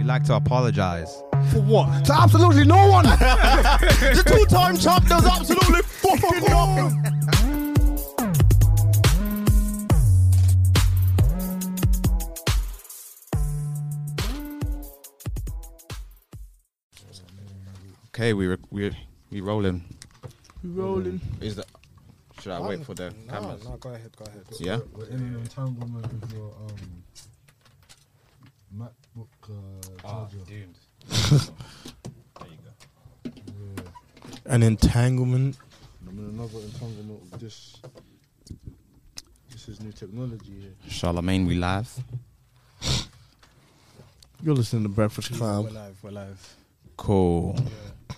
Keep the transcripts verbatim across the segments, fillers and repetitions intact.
We like to apologize. For what? To absolutely no one. The two-time champ does absolutely fucking nothing. Okay, we re- we we rolling. We rolling. Is that? Should I wait for the no, cameras? No, go ahead, go ahead. Yeah. We're in an entanglement with your um, MacBook uh, charger. doomed. There you go. Yeah. An entanglement. I'm in another entanglement with this. This is new technology here. Charlemagne, we live. You're listening to Breakfast We're Club. live, we're live. Cool. Yeah.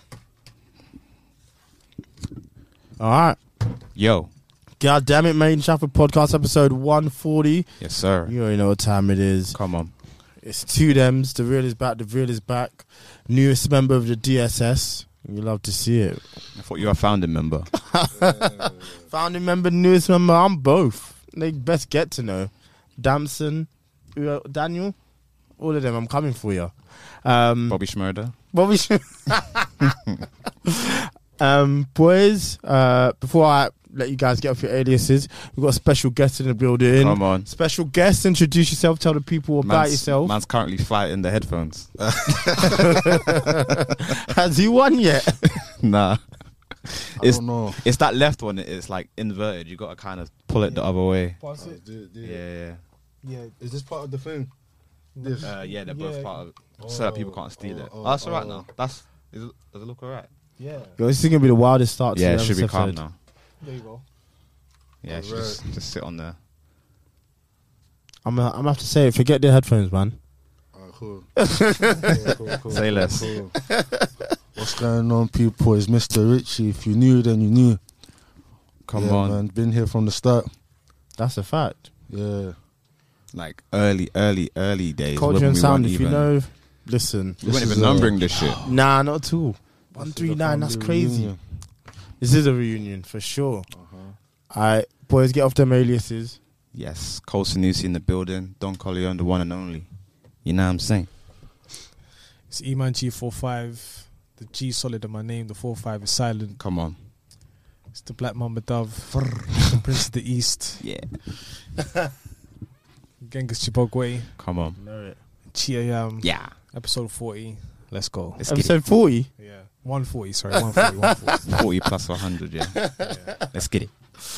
All right. Yo. God damn it, Made in Sheffield podcast episode one forty. Yes, sir. You already know what time it is. Come on. It's two Dems. The real is back. The real is back. Newest member of the D S S. You love to see it. I thought you were a founding member. Founding member, newest member. I'm both. They best get to know. Damson, uh, Daniel, all of them. I'm coming for you. Um, Bobby Schmurder. Bobby. Sh- um, boys. Uh, before I let you guys get off your aliases, we've got a special guest in the building. Come on. Special guest. Introduce yourself. Tell the people about Man's, yourself. man's currently fighting the headphones. Has he won yet? Nah. I It's, don't know. it's that left one. It's like inverted. You got to kind of pull it the other way. Pass Uh, it. the- the- Yeah, yeah. Yeah. Is this part of the thing? This. Uh, yeah, they're both Yeah. part of it. So that people can't steal oh, it. oh, Oh, that's oh. alright now. That's is it, does it look alright? Yeah. Yo, this is gonna be the wildest start. Yeah, to it the should be episode. calm now. There you go. Yeah, it should Alright. just, just sit on there. I'm. Uh, I'm gonna have to say it. Forget the headphones, man. Alright, cool. cool, cool, cool. Say less. Cool. What's going on, people? It's Mister Richie. If you knew, then you knew. Come Yeah, on. man. Been here from the start. That's a fact. Yeah. Like early, early, early days. Culture when and we sound. weren't If you even- know, listen. We weren't This even is, uh, numbering this shit. Nah, not at all. This One is three the nine. That's family crazy. reunion. This is a reunion for sure. Uh-huh. All right, boys, get off them aliases. Yes, Cole Sanusi in the building. Don Corleone, the one and only. You know what I'm saying? It's E-Man G forty-five. The G solid in my name. The forty-five is silent. Come on. It's the Black Mamba Dove. The Prince of the East. Yeah. Genghis Chibogwe. Come on. Chiayam. Yeah. Episode forty. Let's go. Let's get it. Episode forty. Yeah. one forty, sorry. one forty, one forty. forty plus one hundred, yeah. Yeah. Let's get it.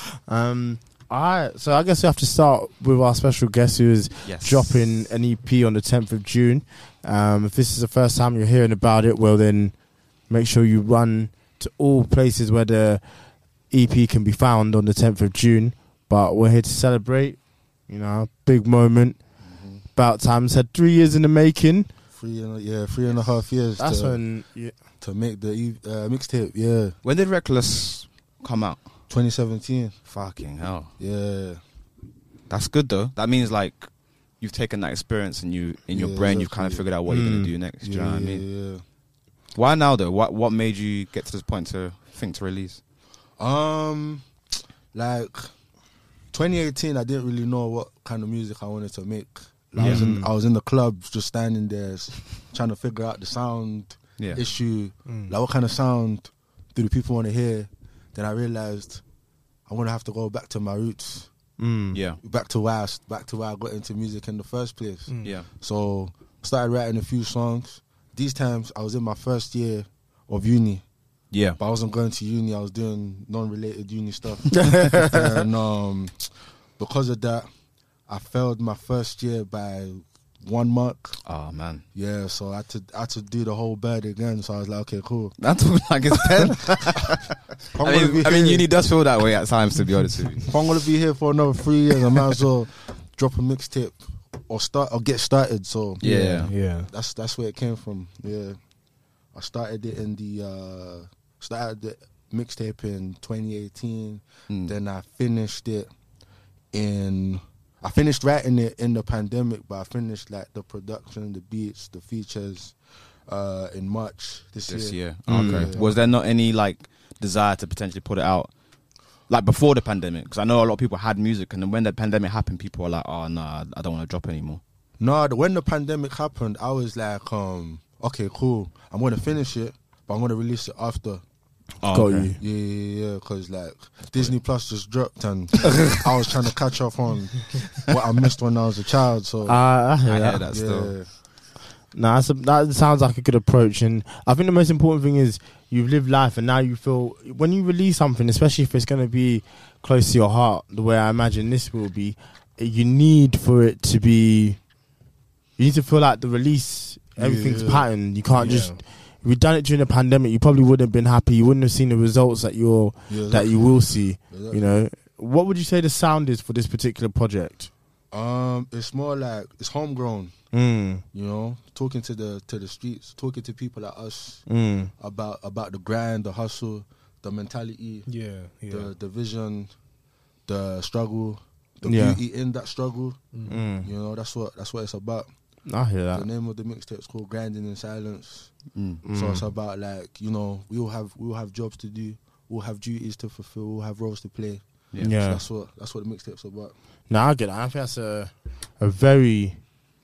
Um. All right, so I guess we have to start with our special guest who is Yes. dropping an E P on the tenth of June. Um, if this is the first time you're hearing about it, well then make sure you run to all places where the E P can be found on the tenth of June. But we're here to celebrate, you know, big moment. Mm-hmm. About time. It's had three years in the making. Three and a, yeah, three and a half years That's to, when. Yeah. to make the e- uh, mixtape. Yeah, When did Reckless come out? twenty seventeen. Fucking hell. Yeah, That's good though. That means like you've taken that experience and you in your Yeah, brain you've kind of exactly. figured out what you're Mm. gonna do next. Do you yeah, know what I yeah, mean? yeah. Why now though? What what made you get to this point to think to release? Um, like twenty eighteen, I didn't really know what kind of music I wanted to make. Like, I was in, I was in the clubs, just standing there, s- trying to figure out the sound Yeah. issue. Mm. Like, what kind of sound do the people want to hear? Then I realized I'm gonna have to go back to my roots, Mm. Yeah. back to where I, s- back to where I got into music in the first place. Mm. Yeah. So I started writing a few songs. These times I was in my first year of uni. Yeah. But I wasn't going to uni. I was doing non-related uni stuff. And um, because of that, I failed my first year by one mark. Oh man. Yeah, so I had to I had to do the whole bird again. So I was like, okay, cool. That's like it's ten. I'm I gonna mean, be I mean, here- uni does feel that way at times, to be honest with you. if I'm gonna be here for another three years, I might as well drop a mixtape or start or get started. So Yeah. Yeah. that's that's where it came from. Yeah, I started it in the uh, started the mixtape in twenty eighteen. Mm. Then I finished it in. I finished writing it in the pandemic, but I finished like the production, the beats, the features uh, in March this, This year. year. Mm. Okay. Yeah. Was there not any like desire to potentially put it out like before the pandemic? Because I know a lot of people had music, and then when the pandemic happened, people were like, "Oh no, I don't want to drop anymore." No, the- when the pandemic happened, I was like, um, okay, cool. I'm gonna finish it, but I'm gonna release it after. Oh, Got okay. you. Yeah, yeah, yeah. Because like Disney Plus just dropped, and I was trying to catch up on what I missed when I was a child. So Uh, I hear I that. hear that still. yeah, Nah, that's a, that sounds like a good approach, and I think the most important thing is you've lived life, and now you feel when you release something, especially if it's going to be close to your heart, the way I imagine this will be, you need for it to be. You need to feel like the release, everything's Yeah. patterned. You can't Yeah. just. If you'd done it during the pandemic, you probably wouldn't have been happy. You wouldn't have seen the results that you're yeah. that you will see. Exactly. You know, what would you say the sound is for this particular project? Um, it's more like it's homegrown. Mm, You know, talking to the to the streets, talking to people like us mm, about about the grind, the hustle, the mentality, Yeah, yeah. the the vision, the struggle, the Yeah. beauty in that struggle. mm. You know, that's what that's what it's about. I hear that. The name of the mixtape is called Grinding in Silence. Mm. Mm. So it's about like, you know, we all have we all have jobs to do, we all have duties to fulfill, we all have roles to play. Yeah. Yeah. So that's what that's what the mixtape's about. No, I get that. I think that's a a very.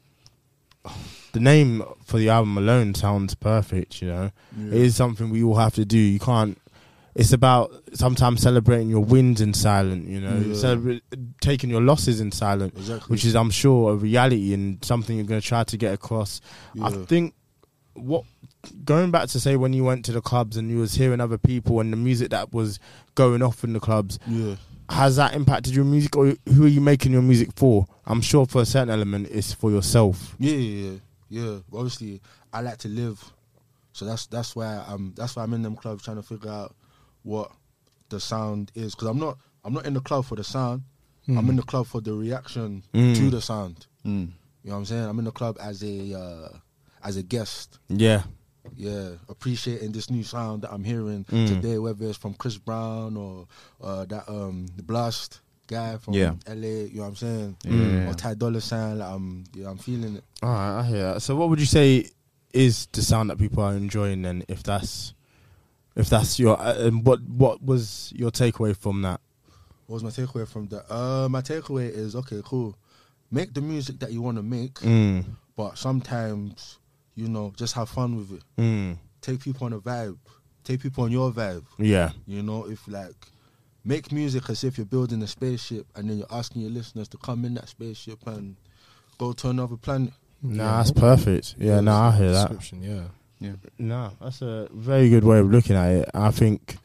The name for the album alone sounds perfect. You know, it is something we all have to do. You can't. It's about sometimes celebrating your wins in silent. You know, Yeah. Celebrate, taking your losses in silent, Exactly. which is, I'm sure, a reality and something you're going to try to get across. I Yeah. think what going back to say when you went to the clubs and you was hearing other people and the music that was going off in the clubs. Yeah. Has that impacted your music, or who are you making your music for? I'm sure for a certain element, it's for yourself. Yeah, yeah, yeah. yeah. Obviously, I like to live, so that's that's why I'm that's why I'm in them clubs trying to figure out what the sound is. Because I'm not I'm not in the club for the sound. I'm in the club for the reaction Mm. to the sound. Mm. You know what I'm saying? I'm in the club as a uh, as a guest. Yeah, Yeah, appreciating this new sound that I'm hearing Mm. today, whether it's from Chris Brown or uh, that um the Blast guy from Yeah. L A. You know what I'm saying? Yeah. Or Ty Dolla Sign. Like I'm yeah, I'm feeling it. all right, I hear that. So, what would you say is the sound that people are enjoying? Then, if that's if that's your uh, and what what was your takeaway from that? What was my takeaway from that? Uh, my takeaway is okay, cool. Make the music that you want to make, Mm, but sometimes you know just have fun with it. mm, Take people on a vibe. Take people on your vibe. yeah, You know, if like make music as if you're building a spaceship, and then you're asking your listeners to come in that spaceship and go to another planet. nah, that's perfect. Yeah, no, I hear that. Description, yeah. Yeah. No, that's a very good way of looking at it. I think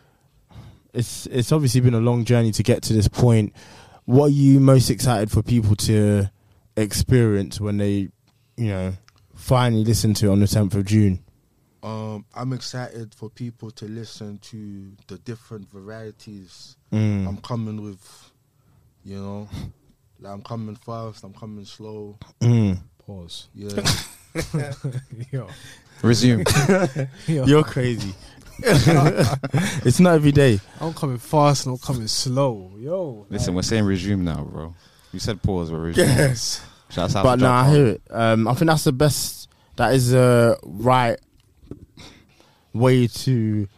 it's it's obviously been a long journey to get to this point. What are you most excited for people to experience when they, you know, finally listen to it on the tenth of June? Um, I'm excited for people to listen to the different varieties Mm. I'm coming with. You know, like I'm coming fast, I'm coming slow. Mm. Pause. Yeah, Yo. Resume. Yo. You're crazy. It's not every day. I'm coming fast and I'm coming slow. Yo. Listen, we're saying resume now, bro. You said pause, we're resume. Yes. Shouts out But to no, John I Paul. hear it. Um, I think that's the best. That is the right way to.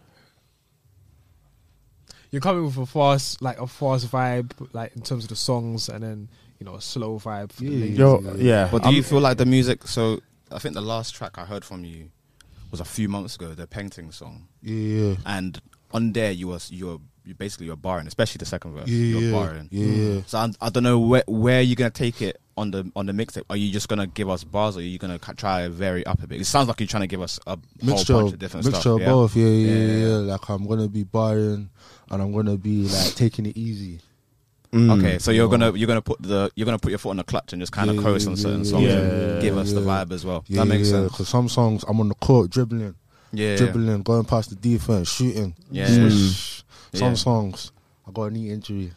You're coming with a fast, like a fast vibe, like in terms of the songs, and then you know a slow vibe. For the Yeah. ladies. Yo, yeah. But do I'm- you feel like the music? So I think the last track I heard from you was a few months ago, the Painting song, yeah, yeah. and on there you was you're you basically you're barring, especially the second verse. Yeah, you're yeah, barring. yeah. So I, I don't know where where you're gonna take it on the on the mixtape. Are you just gonna give us bars, or are you gonna ca- try to vary up a bit? It sounds like you're trying to give us a Mixture, whole bunch of, of different mixture stuff. of yeah? both. Yeah, yeah, Yeah, yeah, yeah. yeah. Like I'm gonna be barring, and I'm gonna be like taking it easy. Mm. Okay, so you're Oh. gonna you're gonna put the you're gonna put your foot on the clutch and just kind of Yeah, coast yeah, on certain yeah, songs yeah, and yeah, give us the yeah. vibe as well. Yeah, that makes yeah, sense. Because some songs I'm on the court dribbling, Yeah, yeah. dribbling, going past the defense, shooting. Yeah. Swish. Yeah. Some songs I got a knee injury.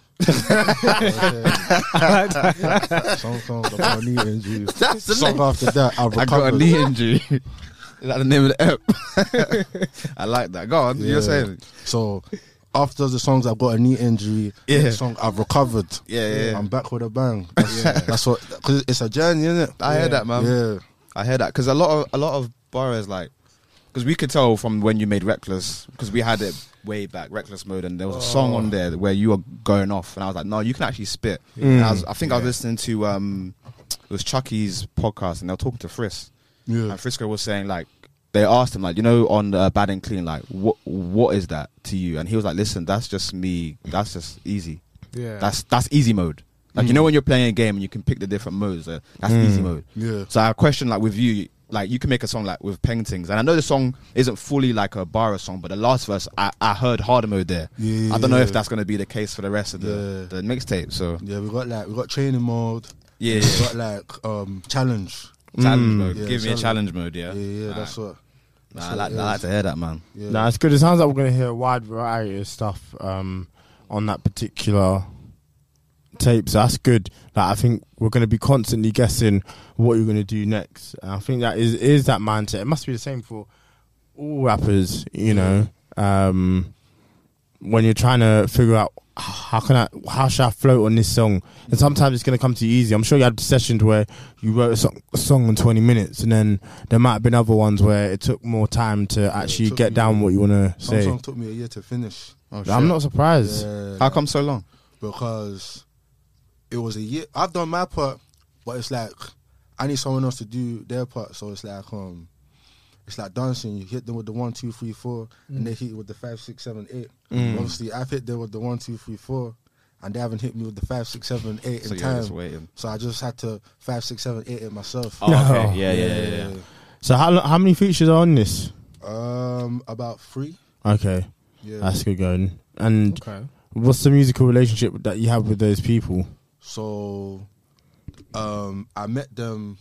Some songs I got a knee injury. That's the Song after that I've I recovered. got a knee injury. Is that the name of the app? I like that. Go on, Yeah. you're saying. So after the songs I've got a knee injury, Yeah. the song I've recovered. Yeah, yeah, yeah. I'm back with a bang. That's, that's what, because it's a journey, isn't it? I hear that, man. Yeah. I hear that because a lot of a lot of borrowers like because we could tell from when you made Reckless because we had it way back Reckless Mode and there was a song on there where you were going off and I was like, no, you can actually spit. Mm. And I, was, I think I was Yeah. listening to um, was Chucky's podcast, and they were talking to Frisk, Yeah. and Frisco was saying like they asked him like, you know, on uh, Bad and Clean, like what what is that to you? And he was like, listen, that's just me. That's just easy. Yeah. That's that's easy mode. Like, you know, when you're playing a game and you can pick the different modes, uh, that's Mm. easy mode. Yeah. So I question, like, with you, like, you can make a song, like, with paintings. And I know the song isn't fully, like, a Barra song, but the last verse, I, I heard harder mode there. Yeah. I don't know if that's going to be the case for the rest of the, Yeah. the mixtape, so. Yeah, we got like we got training mode. Yeah, We yeah. got like um challenge. Challenge Mm. mode. Yeah, Give me a challenge. challenge mode, yeah. Yeah, yeah, Nah. that's what. That's Nah, I, what like, it I like is. to hear that, man. Yeah. Nah, it's good. It sounds like we're going to hear a wide variety of stuff um, on that particular tape. So that's good. Like, I think we're going to be constantly guessing what you're going to do next. And I think that is is that mindset. It must be the same for all rappers, you know. Um, when you're trying to figure out how can I, how should I float on this song, and sometimes it's going to come to you easy. I'm sure you had sessions where you wrote a song, a song in twenty minutes, and then there might have been other ones where it took more time to actually took get me- down what you want to Some say. songs took me a year to finish. Oh, I'm not surprised. Yeah, How come so long? because it was a year. I've done my part, but it's like I need someone else to do their part. So it's like um, it's like dancing. You hit them with the one, two, three, four, and they hit you with the five, six, seven, eight. Mm. Obviously, I've hit them with the one, two, three, four, and they haven't hit me with the five, six, seven, eight So in you're time. just waiting. So I just had to five, six, seven, eight it myself. Oh, okay. No. Yeah, yeah, yeah, yeah. So how lo- how many features are on this? Um, about three. Okay, Yeah. that's good going. And Okay. what's the musical relationship that you have with those people? So, um, I met them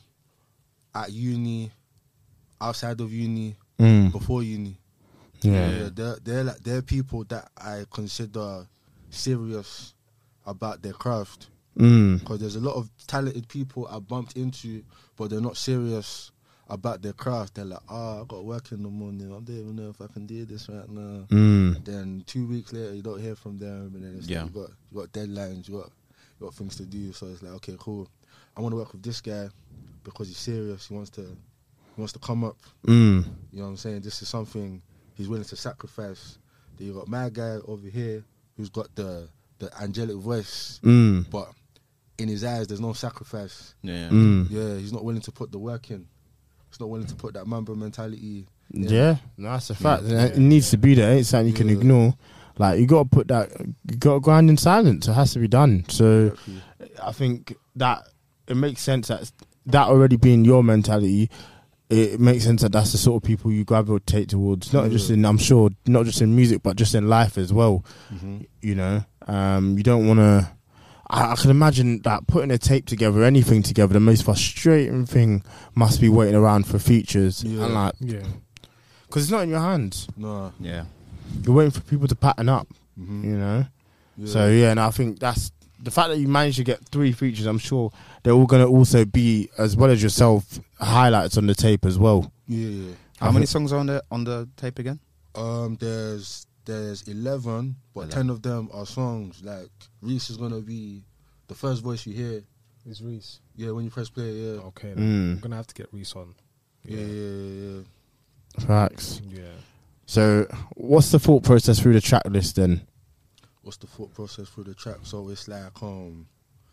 at uni, outside of uni, Mm. before uni. Yeah. Yeah, they're they're like they're people that I consider serious about their craft, Mm. because there's a lot of talented people I bumped into, but they're not serious about their craft. They're like, oh, I got work in the morning. I don't even know if I can do this right now. Mm. Then two weeks later, you don't hear from them, and then it's Yeah. like you got you got deadlines, you got you got things to do. So it's like, okay, cool. I want to work with this guy because he's serious. He wants to he wants to come up. Mm. You know what I'm saying? This is something he's willing to sacrifice. Then you got my guy over here who's got the the angelic voice, Mm. but in his eyes, there's no sacrifice. Yeah. Mm. Yeah, he's not willing to put the work in. He's not willing to put that Mamba mentality. Yeah, no, that's a fact. It needs to be there. It ain't something you can Yeah. ignore. Like, you got to put that, you got to grind in silence. It has to be done. So Exactly. I think that it makes sense that that already being your mentality, it makes sense that that's the sort of people you gravitate towards. Not Yeah. just in, I'm sure, not just in music, but just in life as well. Mhm. You know, um, you don't want to. I, I can imagine that putting a tape together, anything together, the most frustrating thing must be waiting around for features. Yeah. And like, Yeah. because it's not in your hands. No. Yeah. You're waiting for people to pattern up. Mhm. You know. Yeah. So yeah, and I think that's the fact that you managed to get three features. I'm sure they're all going to also be, as well as yourself, highlights on the tape as well. Yeah, yeah. How many songs are on the on the tape again? Um, there's there's eleven, but eleven. ten of them are songs. Like Reese is gonna be the first voice you hear. Is Reese. Yeah, when you press play. Yeah, Okay. Mm. Then. I'm gonna have to get Reese on. yeah, yeah, yeah. yeah. Facts. Yeah. So, what's the thought process through the track list then? What's the thought process for the track? So it's like um,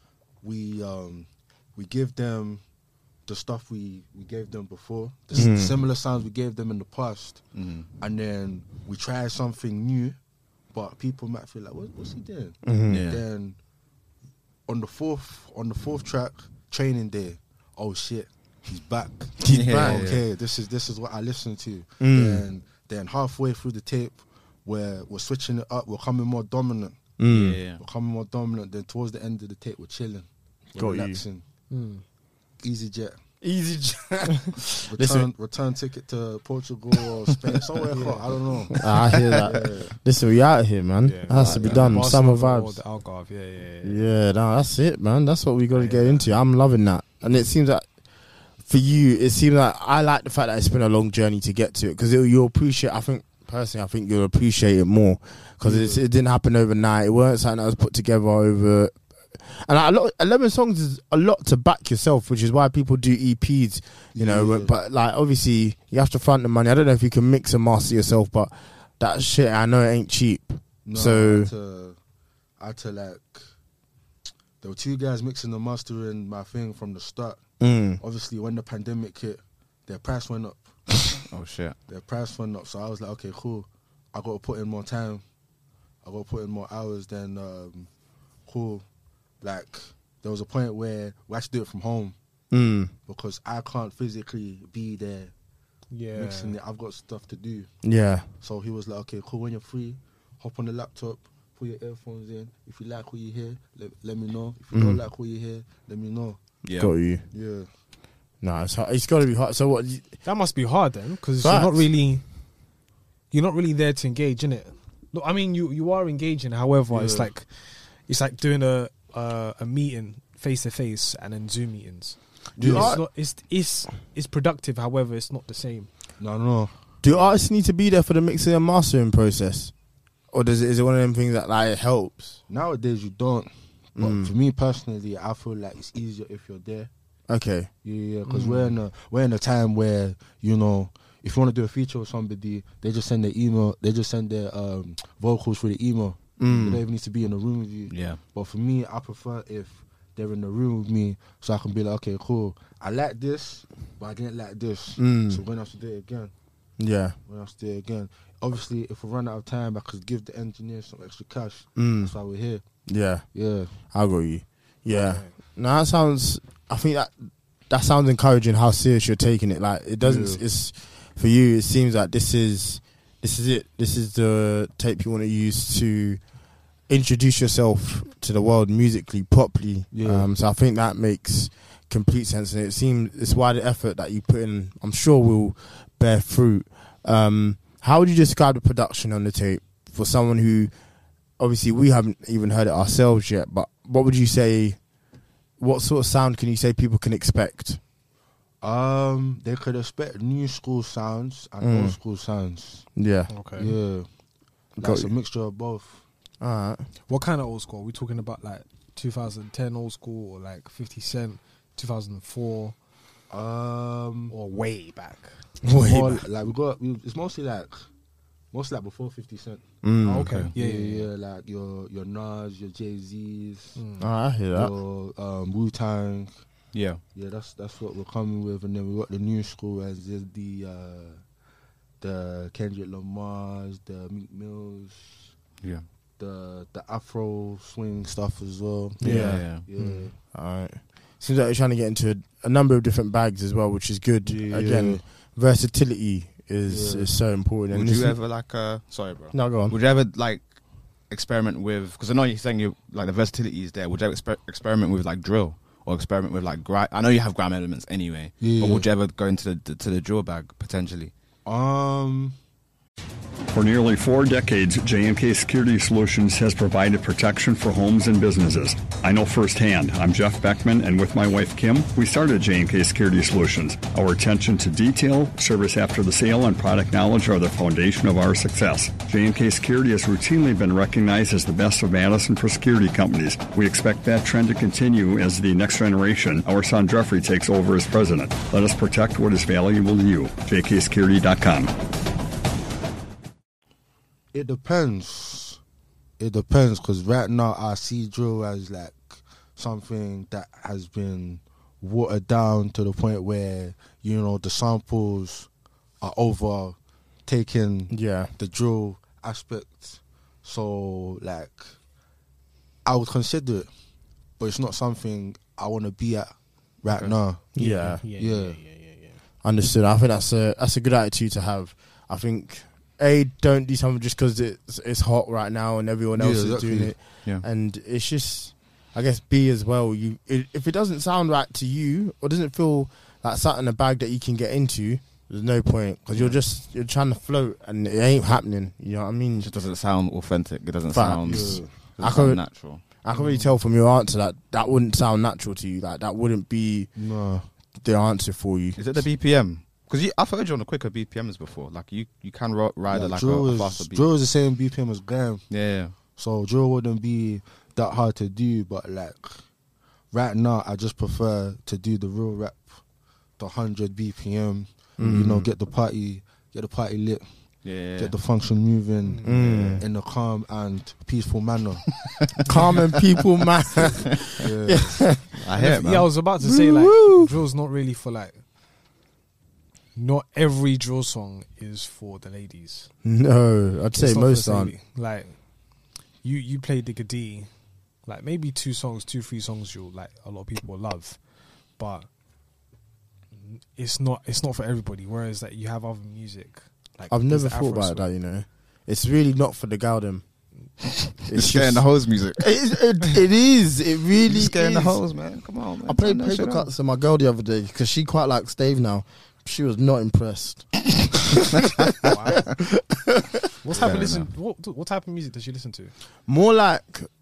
we um, we give them the stuff we we gave them before, the s- Mm. similar sounds we gave them in the past, Mm. and then we try something new, but people might feel like, what, what's he doing? Mhm. Yeah. Then on the fourth on the fourth track, Training Day. Oh shit, he's back. He's Yeah, back. yeah. Okay, this is this is what I listen to. Mm. Then then halfway through the tape, where we're switching it up, we're coming more dominant. Mm. Yeah. We're coming more dominant. Then towards the end of the tape, we're chilling, we're Got you. relaxing. Mm. Easy jet. Easy. Return Listen. return ticket to Portugal or Spain, somewhere hot. I don't know. I hear that. Yeah. Listen, we out here, man. Yeah. That has to be Like done. the Summer Barcelona or vibes. The Algarve. Yeah, yeah, yeah. Yeah, no, that's it, man. That's what we got to get into. I'm loving that, and it seems that for you, it seems like I like the fact that it's been a long journey to get to it because you'll appreciate. I think personally, I think you'll appreciate it more because Yeah. it didn't happen overnight. It weren't something that was put together over. And a lot, eleven songs is a lot to back yourself, which is why people do E Ps, you know. Yeah. But like, obviously, you have to front the money. I don't know if you can mix and master yourself, but that shit, I know it ain't cheap. No, So- I had, to, I had to like. There were two guys mixing and mastering my thing from the start. Mm. Obviously, when the pandemic hit, their price went up. Oh shit. Their price went up. So I was like, okay, cool. I got to put in more time. I got to put in more hours. Then, um, cool. Like, there was a point where we had to do it from home Mm. because I can't physically be there Yeah. mixing it. I've got stuff to do. Yeah. So he was like, okay, cool. When you're free, hop on the laptop, put your earphones in. If you like what you hear, let, let me know. If you Mm. don't like what you hear, let me know. Yeah. Got you. Yeah. No, it's, hard. It's got to be hard. So what? you- That must be hard then, because you're not Facts. really, you're not really there to engage in it. Look, I mean, you you are engaging. However, it's Yeah. like, it's like doing a uh, a meeting face to face and then Zoom meetings. Do it's art- not. It's it's it's productive. However, it's not the same. No, no. Do artists need to be there for the mixing and mastering process, or does it? Is it one of them things that like helps? Nowadays, you don't. But Mm. for me personally, I feel like it's easier if you're there. Okay. Yeah, yeah. Because Mm. we're in a we're in a time where, you know, if you want to do a feature with somebody, they just send their email. They just send their um, vocals through the email. Mm. They don't even need to be in the room with you. Yeah. But for me, I prefer if they're in the room with me, so I can be like, okay, cool. I like this, but I didn't like this. Mm. So when I have to do it again, Yeah. when I have to do it again. Obviously, if we run out of time, I could give the engineer some extra cash. Mm. That's why we're here. Yeah. Yeah. I got you. Yeah. No, that sounds. I think that that sounds encouraging. How serious you're taking it. Like it doesn't. Yeah. It's for you. It seems like this is this is it. This is the tape you want to use to introduce yourself to the world musically properly. Yeah. Um, so I think that makes complete sense, and it seems it's why the effort that you put in, I'm sure, will bear fruit. Um, how would you describe the production on the tape for someone who, obviously, we haven't even heard it ourselves yet? But what would you say? What sort of sound can you say people can expect? Um, they could expect new school sounds and Mm. old school sounds. Yeah. Okay. Yeah. Got That's a you. mixture of both. All right. What kind of old school? Are we talking about like two thousand ten old school or like fifty Cent, two thousand four, Um, or way back? more like we got. We, it's mostly like, mostly like before fifty Cent. Mm. Oh, okay. Yeah, Yeah, yeah, yeah, yeah. Like your your Nas, your Jay Z's, Mm. All right, I hear that. your um, Wu Tang. Yeah. Yeah, that's that's what we're coming with, and then we got the new school as is the uh, the Kendrick Lamar's, the Meek Mills, Yeah. the the Afro swing stuff as well. Yeah. Yeah. Yeah. Mm. All right. Seems like you're trying to get into a, a number of different bags as well, which is good. Yeah. Again, versatility is Yeah. is so important. Would this you is- ever like uh sorry bro. No, go on. Would you ever like experiment with, because I know you're saying you like the versatility is there, would you ever exper- experiment with like drill or experiment with like grime? I know you have grime elements anyway, Yeah. but would you ever go into the to the drill bag potentially? Um. For nearly four decades, J and K Security Solutions has provided protection for homes and businesses. I know firsthand. I'm Jeff Beckman, and with my wife Kim, we started J and K Security Solutions. Our attention to detail, service after the sale, and product knowledge are the foundation of our success. J and K Security has routinely been recognized as the best of Madison for security companies. We expect that trend to continue as the next generation, our son Jeffrey, takes over as president. Let us protect what is valuable to you. J K security dot com. It depends. It depends, because right now I see drill as like something that has been watered down to the point where, you know, the samples are overtaking Yeah. the drill aspect. So, like, I would consider it, but it's not something I want to be at right Okay. now. Yeah. Yeah, yeah, Yeah. yeah, yeah, yeah, yeah. Understood. I think that's a that's a good attitude to have. I think A, don't do something just because it's it's hot right now and everyone else Yeah, is exactly. doing it. Yeah. And it's just, I guess, B as well. You it, if it doesn't sound right to you or doesn't feel like something in a bag that you can get into, there's no point, because you're just you're trying to float and it ain't happening. You know what I mean? It just doesn't sound authentic. It doesn't Facts. sound, Yeah. doesn't I sound could- natural. I can really tell from your answer that that wouldn't sound natural to you. Like that wouldn't be No. the answer for you. Is it the B P M? Because I've heard you on the quicker B P Ms before. Like you, you can ro- ride it Like, like drill, a, a is, faster beat. drill is the same B P M as Graham. Yeah, yeah. So drill wouldn't be that hard to do, but like right now, I just prefer to do the real rap, the hundred B P M. You know, get the party, get the party lit. Yeah. get the function moving Mm. in a calm and peaceful manner. Calm and people, man. Yeah. I hear it, man. Yeah, I was about to say like Woo-woo. drill's not really for like. Not every drill song is for the ladies. No, I'd say It's not for most the aren't. lady. Like, you you play Digga D, like maybe two songs, two three songs you'll like a lot of people will love, but it's not it's not for everybody. Whereas like you have other music. Like I've there's never the thought Afro about swing. that, you know. It's really not for the gal them. It's scaring the hose music. It, it, it is. It really You're scaring is. the hose, man. Come on, man. I played Turn that paper shit on. cuts to my girl the other day because she quite likes Dave now. She was not impressed. Wow. What type Fair of listen? enough. What what type of music does she listen to? More like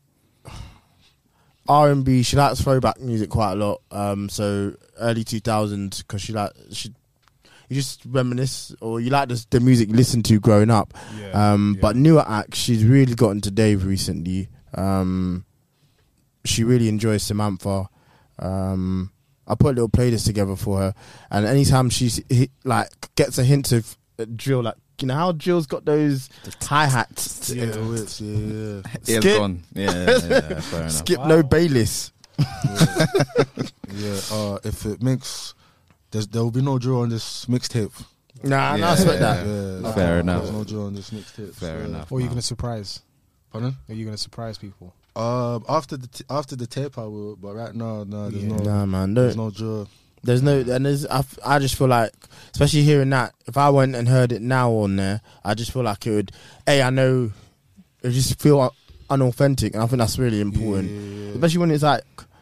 R and B. She likes throwback music quite a lot. Um, so early two thousands because she like she. You just reminisce, or you like the, the music you listened to growing up. Yeah, Um, yeah. But newer acts, she's really gotten to Dave recently. Um, she really enjoys Samantha. Um, I put a little playlist together for her, and anytime she like gets a hint of uh, drill, like you know how drill's got those hi hats, Yeah. Yeah, which, yeah, yeah. Ears Skip. gone. Yeah, yeah, yeah, fair enough. skip Wow. no Bayliss. yeah. yeah. Uh, if it makes, there's, there will be no drill on this mixtape. Nah, Yeah, nah, I respect yeah, that. Yeah, Fair no, enough. There's no drill on this mixtape. Fair so- enough. Or are you man. gonna surprise? Pardon? Are you gonna surprise people? Um, after the t- after the tape, I will. But right now, no, there's Yeah. no, Nah, man, there's no, no drill. there's no, and there's. I, f- I just feel like, especially hearing that, if I went and heard it now on there, I just feel like it would. A, I know, it just feel un- unauthentic, and I think that's really important. Yeah. Especially when it's like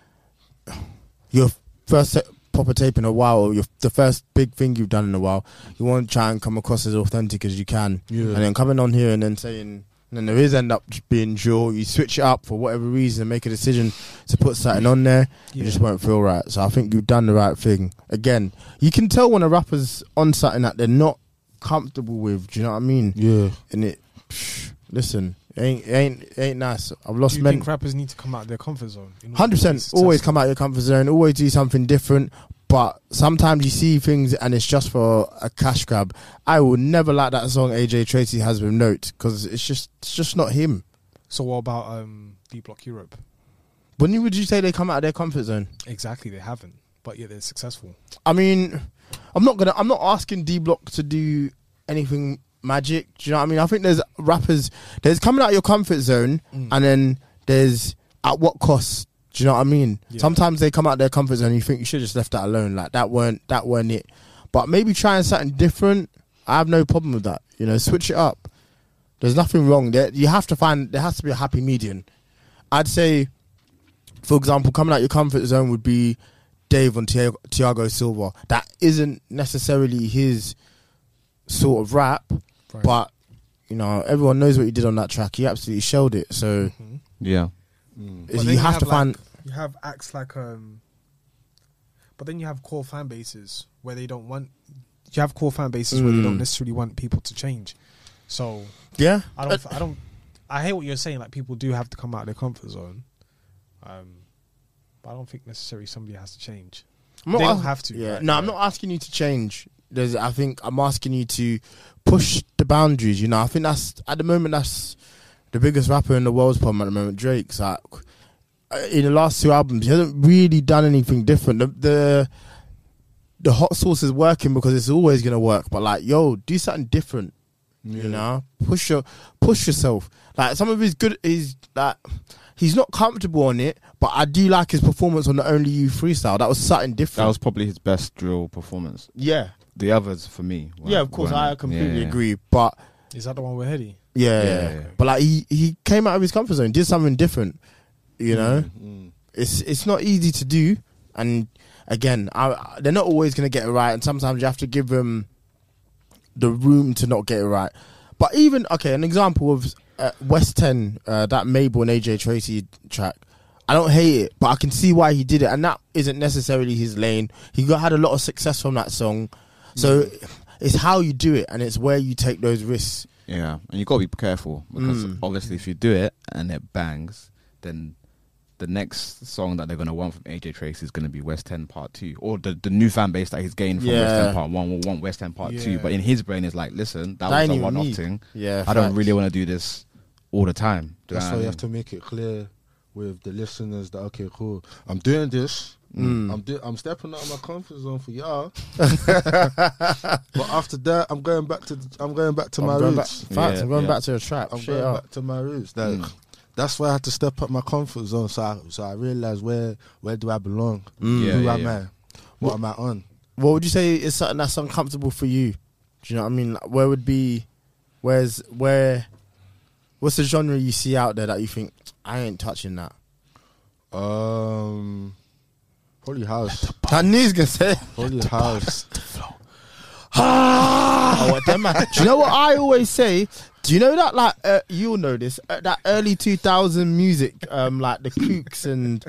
your first set, proper tape in a while, or your, the first big thing you've done in a while. You want to try and come across as authentic as you can, Yeah. and then coming on here and then saying, and then there is end up being drill. You switch it up for whatever reason, make a decision to put something on there. You just won't feel right. So I think you've done the right thing. Again, you can tell when a rapper's on something that they're not comfortable with. Do you know what I mean? Yeah. And it, psh, listen, it ain't, it ain't, it ain't nice. I've lost Do you men. think rappers need to come out of their comfort zone? in order Hundred to be percent. Always successful? come out of your comfort zone. Always do something different. But sometimes you see things and it's just for a cash grab. I would never like that song A J Tracy has with Note because it's just it's just not him. So what about um, D Block Europe? When would you say they come out of their comfort zone? Exactly, they haven't, but yet they're successful. I mean, I'm not gonna. I'm not asking D Block to do anything magic. Do you know what I mean? I think there's rappers. There's coming out of your comfort zone, Mm. and then there's at what cost. Do you know what I mean? Yeah. Sometimes they come out of their comfort zone and you think you should just left that alone. Like that weren't that weren't it. But maybe trying something different. I have no problem with that. You know, switch it up. There's nothing wrong there. You have to find there has to be a happy median. I'd say, for example, coming out your comfort zone would be Dave on Thiago, Thiago Silva. That isn't necessarily his sort of rap, Right. but you know everyone knows what he did on that track. He absolutely shelled it. So Mhm. Yeah. Mm. But you then have to like, find. you have acts like um but then you have core fan bases where they don't want you have core fan bases where they Mm. don't necessarily want people to change. So Yeah, I don't I don't I hate what you're saying, like people do have to come out of their comfort zone. Um but I don't think necessarily somebody has to change. I'm not They don't ask- have to, Yeah, right? no, I'm not asking you to change. There's, I think I'm asking you to push the boundaries. You know, I think that's at the moment that's the biggest rapper in the world's problem at the moment. Drake's like uh, in the last two albums, he hasn't really done anything different. The the, the hot sauce is working because it's always gonna work. But like, yo, do something different. You know, push your push yourself. Like some of his good, he's like he's not comfortable on it, but I do like his performance on the Only You freestyle. That was something different. That was probably his best drill performance. yeah, The others, for me. yeah. Of course, weren't I it? completely Yeah. agree. But Is that the one with Heady? yeah, Yeah, yeah, yeah. but like he he came out of his comfort zone, did something different. You know, Mm. it's it's not easy to do, and again, I, I- they're not always gonna get it right, and sometimes you have to give them the room to not get it right. But even okay, an example of uh, West ten, uh, that Mabel and A J Tracy track. I don't hate it, but I can see why he did it, and that isn't necessarily his lane. He got had a lot of success from that song, so it's how you do it, and it's where you take those risks. Yeah, and you got to be careful because Mm. obviously if you do it and it bangs, then the next song that they're gonna want from A J Tracy is gonna be West End Part Two, or the, the new fan base that he's gained from Yeah. West End Part One will want West End Part Two. Yeah. But in his brain, it's like, listen, that, That ain't was a even one-off me. thing. Yeah, I don't facts. really want to do this all the time. Do you That's know why what you I have to make it clear with the listeners that okay, cool, I'm doing this. Mm. I'm do- I'm stepping out of my comfort zone for y'all. But after that, I'm going back to the, I'm going back to I'm my going roots. Back, facts, Yeah, I'm going yeah. back to a trap. I'm Straight going up. back to my roots. Like, Mm. That's why I had to step up my comfort zone. So I, so I realized where where do I belong? Mm. Yeah, Who yeah, am yeah. I? What am I on? What would you say is something that's uncomfortable for you? Do you know what I mean? Like, where would be, where's where, what's the genre you see out there that you think I ain't touching that? Um, probably house. I knew he was gonna say. Probably house. Ah, what them man. Do you know what I always say? Do you know that like uh, you'll know this uh, that early two thousand music, um, like the Kooks and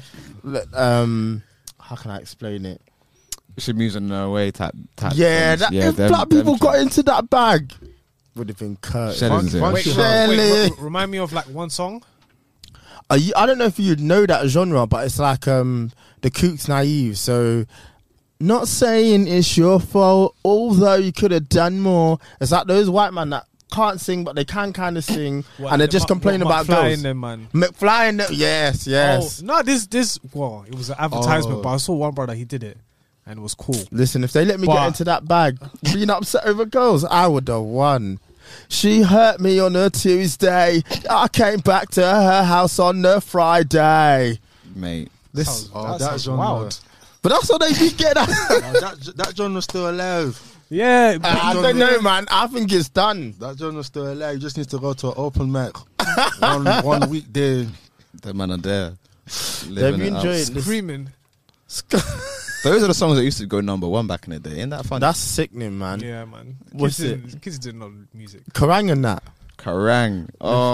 um, how can I explain it? Should Muse in No Way type. type Yeah, songs. that, yeah if them- black them people got tunes. into that bag, would have been Kurt. Shelley's Fun- in. fun- Wait, Sure. wait, wait, Shelley. re- remind me of like one song. Are you, I don't know if you'd know that genre, but it's like um, the Kooks Naive. So, not saying it's your fault, although you could have done more. It's like those white men that can't sing, but they can kind of sing, What, and they're the just Mu- complaining what, about McFly girls. in them, man. McFly and them, yes, yes. Oh, no, this this well, it was an advertisement, Oh. but I saw one brother, he did it, and it was cool. Listen, if they let me But- get into that bag, being upset over girls, I would have won. She hurt me on a Tuesday. I came back to her house on a Friday. Mate. This, Sounds- Oh, that that sounds genre. wild. but that's what they be getting at. Oh, that that genre's still alive. Yeah, but I don't know, man. I think it's done. That genre's still alive. You just need to go to an open mic one one weekday. The man are there. Have living you it up. enjoyed this? screaming. Those are the songs that used to go number one back in the day. Ain't that fun? That's sickening, man. Yeah, man. What's kids it? Didn't, kids didn't know music. Kerrang and that. Karang.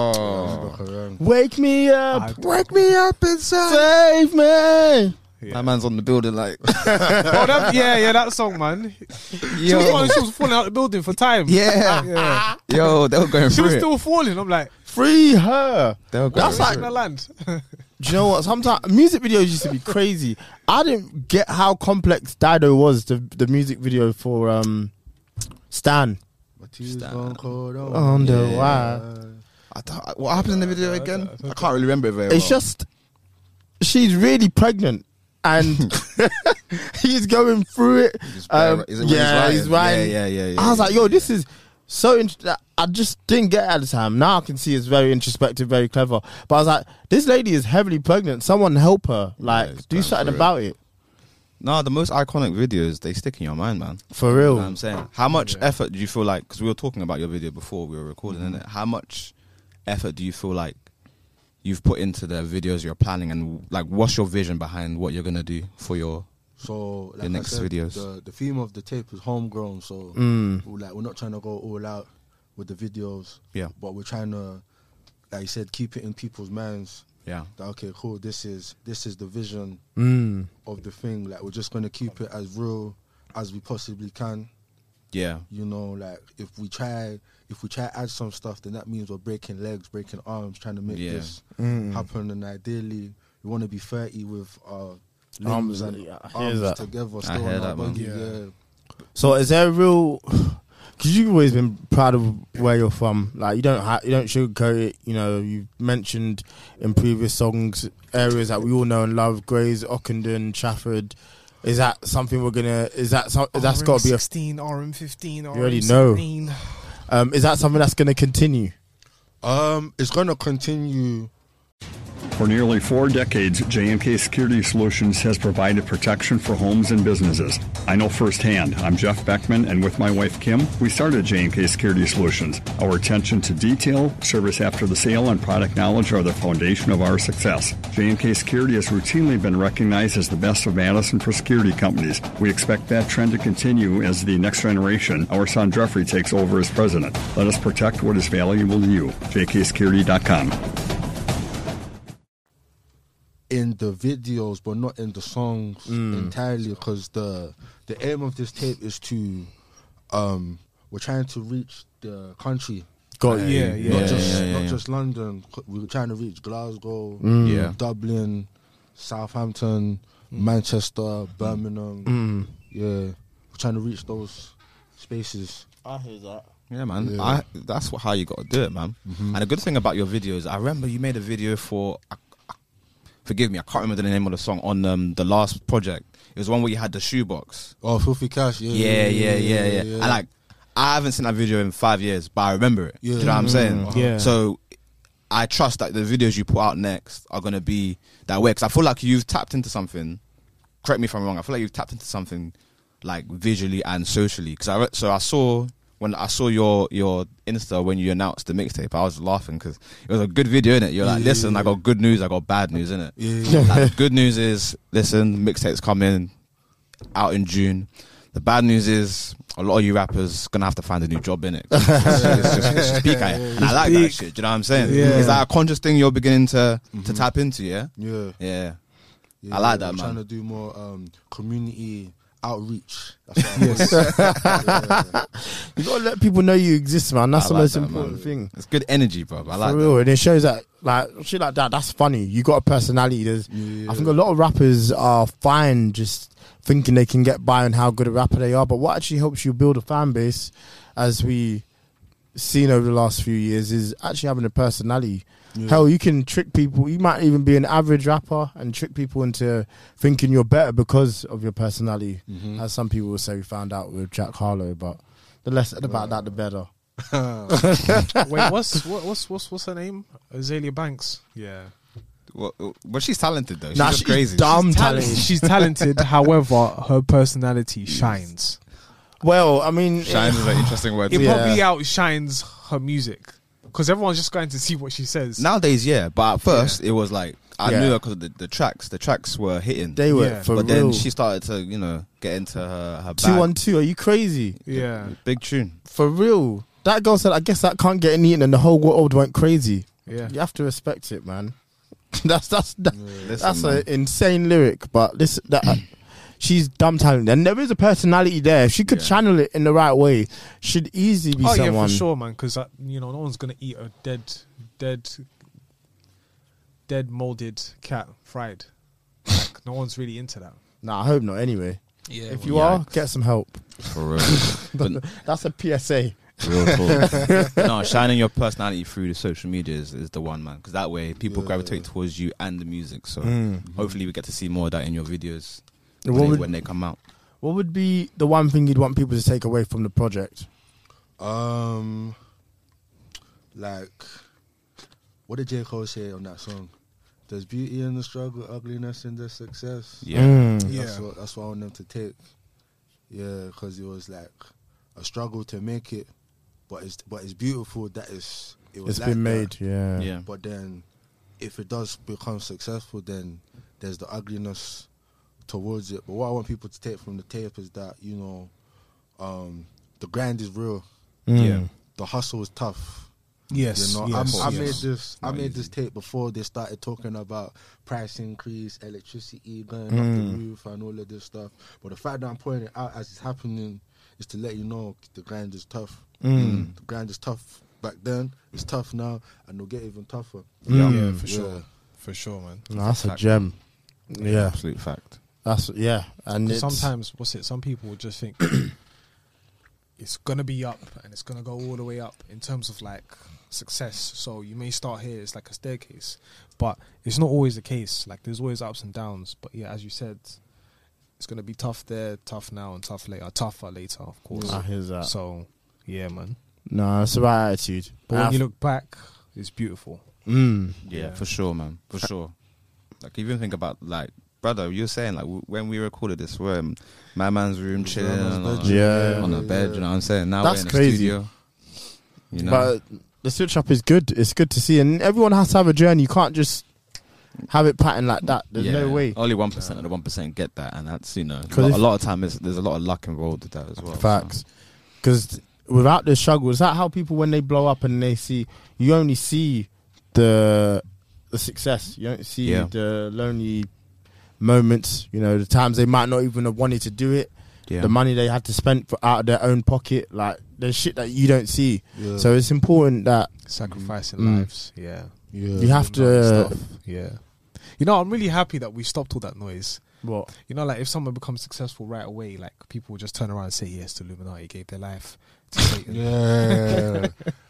Oh. Wake me I up. don't- Wake me up inside. Save me. Yeah. That man's on the building like. Oh, that, yeah, yeah, that song, man. She was, Yo. she was falling out the building for time. Yeah. yeah. Yo, they were going She through was it. still falling. I'm like, Free her. They were going That's through like- in it. the land. Do you know what? Sometimes music videos used to be crazy. I didn't get how complex Dido was, the the music video for um Stan. Stand. On the Yeah. wire. I don't- what happened in the video again? I can't really remember it very It's well. just she's really pregnant and he's going through it. Just Um, bare- is it when yeah, he's writing. Yeah, yeah, yeah, yeah. I was like, yeah, yo, yeah. this is so. Int- I just didn't get it at the time. Now I can see it's very introspective, very clever. But I was like, this lady is heavily pregnant. Someone help her. Like, it's do going something through it. about it. No, the most iconic videos, they stick in your mind, man. For You real. know what I'm saying? How much Yeah. effort do you feel like, because we were talking about your video before we were recording, Mm-hmm. innit? How much effort do you feel like you've put into the videos you're planning, and like what's your vision behind what you're going to do for your... So like The next I said, videos. The, the theme of the tape is homegrown. So Mm. we're like we're not trying to go all out with the videos. Yeah. But we're trying to, like you said, keep it in people's minds. Yeah. That okay, cool. This is this is the vision Mm. of the thing. Like we're just gonna keep it as real as we possibly can. Yeah. You know, like if we try if we try add some stuff, then that means we're breaking legs, breaking arms, trying to make Yeah. this Mm. happen. And ideally, we want to be thirty with our Arms, limbs and yeah, I hear arms that. together. Still I hear on our that, man. body, Yeah. yeah. So is there a real? Because you've always been proud of where you're from. Like you don't ha- you don't sugarcoat it. You know, you've mentioned in previous songs areas that we all know and love: Grays, Ockenden, Trafford. Is that something we're gonna? Is that so, that's got to be a? sixteen, R M fifteen, R M already know. seventeen. Um, is that something that's gonna continue? Um, it's gonna continue. For nearly four decades, J and K Security Solutions has provided protection for homes and businesses. I know firsthand. I'm Jeff Beckman, and with my wife Kim, we started J and K Security Solutions. Our attention to detail, service after the sale, and product knowledge are the foundation of our success. J and K Security has routinely been recognized as the best of Madison for security companies. We expect that trend to continue as the next generation, our son Jeffrey, takes over as president. Let us protect what is valuable to you. J K security dot com. In the videos, but not in the songs Mm. entirely, because the the aim of this tape is to, um, we're trying to reach the country, Got Yeah, yeah, not yeah, just yeah, yeah, not yeah. just London. We're trying to reach Glasgow, Mm. Yeah. Dublin, Southampton, Manchester, Birmingham. Mm. Yeah, we're trying to reach those spaces. I hear that. Yeah, man. Yeah. I, that's what, how you got to do it, man. Mm-hmm. And the good thing about your videos, I remember you made a video for, I, I, forgive me, I can't remember the name of the song, on um, the last project. It was one where you had the shoebox. Oh, Filthy Cash. Yeah, Yeah, yeah, yeah, yeah. And like, I haven't seen that video in five years, but I remember it. Yeah. Do you know what I'm saying? Uh-huh. Yeah. So I trust that the videos you put out next are going to be that way. Because I feel like you've tapped into something. Correct me if I'm wrong. I feel like you've tapped into something like visually and socially. Because I re- so I saw when I saw your your Insta when you announced the mixtape, I was laughing because it was a good video, innit? You're like, Yeah, listen, yeah, I got good news, I got bad news, innit? Yeah, Like, the good news is, listen, mixtape's coming out in June. The bad news is a lot of you rappers gonna have to find a new job, innit? It's just, it's just peak at it. And I like that peak. shit. Do you know what I'm saying? Yeah. Is that a conscious thing you're beginning to to tap into? Yeah, yeah. yeah. Yeah, I like we're that, man. Trying to do more um, community outreach. That's what I'm yeah. You gotta let people know you exist, man. That's I the like most that, important man. thing. It's good energy, bro. I like For that. real, and it shows that like shit like that. That's funny. You got a personality. There's, Yeah. I think a lot of rappers are fine just thinking they can get by on how good a rapper they are. But what actually helps you build a fan base, as we seen over the last few years, is actually having a personality. Yeah. Hell, you can trick people. You might even be an average rapper and trick people into thinking you're better because of your personality. Mhm. As some people will say, we found out with Jack Harlow. But the less about that, the better. Wait, what's what, what's what's what's her name? Azalea Banks. Yeah. Well, well, she's talented though. She's Nah, just she's crazy. dumb. She's talented. talented. She's talented. However, her personality shines. Well, I mean, Shines is an interesting word. It Yeah. probably outshines her music because everyone's just going to see what she says. Nowadays, yeah, but at first it was like I Yeah. knew her because the, the tracks, the tracks were hitting. they were Yeah. for but real. then she started to, you know, get into her her Two bag. one two. Are you crazy? Yeah. Big tune. For real. That girl said, "I guess that can't get any eaten," and the whole world went crazy. Yeah. You have to respect it, man. that's that's that, Listen, that's man. an insane lyric, but this that uh, she's dumb talented, and there is a personality there. If she could Yeah. channel it in the right way, should easily be Oh someone. yeah, for sure, man. Because uh, you know, no one's gonna eat a dead, dead, dead molded cat fried. Like, no one's really into that. Nah, I hope not. Anyway, Yeah. if you well, are, yikes. get some help. For real. But That's a P S A. real talk. No, shining your personality through the social media is, is the one, man. Because that way people Yeah. gravitate towards you and the music. So Mm. hopefully we get to see more of that in your videos when, What they, would, when they come out. what would be the one thing you'd want people to take away from the project? Um, like, what did J. Cole say on that song? There's beauty in the struggle, ugliness in the success. Yeah. Mm. That's Yeah. what that's what I want them to take. Yeah, because it was like a struggle to make it, but it's but it's beautiful that it's it was It's like been that. made, yeah. Yeah. But then, if it does become successful, then there's the ugliness towards it. But what I want people to take from the tape is that, you know, um, the grind is real. Mm. Yeah. The hustle is tough. Yes. You know, yes, I'm- I yes. made this. I Not made easy. this tape before they started talking about price increase, electricity going up Mm. the roof, and all of this stuff. But the fact that I'm pointing it out as it's happening is to let you know the grind is tough. Mm. The grind is tough back then. It's tough now, and it'll get even tougher. Mm. Yeah, for Yeah. sure. For sure, man. No, that's a Fact. gem. Yeah, Absolute fact. that's yeah, and 'Cause it's, sometimes, what's it? Some people just think it's gonna be up and it's gonna go all the way up in terms of like success. So you may start here, it's like a staircase, but it's not always the case. Like there's always ups and downs. But yeah, as you said, it's gonna be tough there, tough now, and tough later. Tougher later, of course. I hear that. So yeah, man. No, it's the right attitude. But when you look back, it's beautiful. mm. Yeah, Yeah. for sure, man. For sure. Like, even think about, like, brother, you were saying, like, w- when we recorded this, we're in my man's room chilling man's on, bedroom. Yeah. on a bed, you know what I'm saying? Now That's we're in crazy. the studio. You know? But the switch up is good. It's good to see, and everyone has to have a journey. You can't just have it patterned like that. There's yeah, no way. Only one percent of the one percent get that, and that's, you know, a 'Cause lot, if- a lot of time is, there's a lot of luck involved with that as well. Facts. Because without the struggle, is that how people, when they blow up and they see, you only see the the success. You don't see Yeah. the lonely moments. You know, the times they might not even have wanted to do it. So, yeah. The money they had to spend for out of their own pocket. Like there's shit that you don't see. Yeah. So it's important that Sacrificing Mm. lives. Yeah. yeah. you have to. Stuff. Yeah. You know, I'm really happy that we stopped all that noise. What? You know, like if someone becomes successful right away, like people will just turn around and say, yes, the Illuminati gave their life to Satan. Yeah.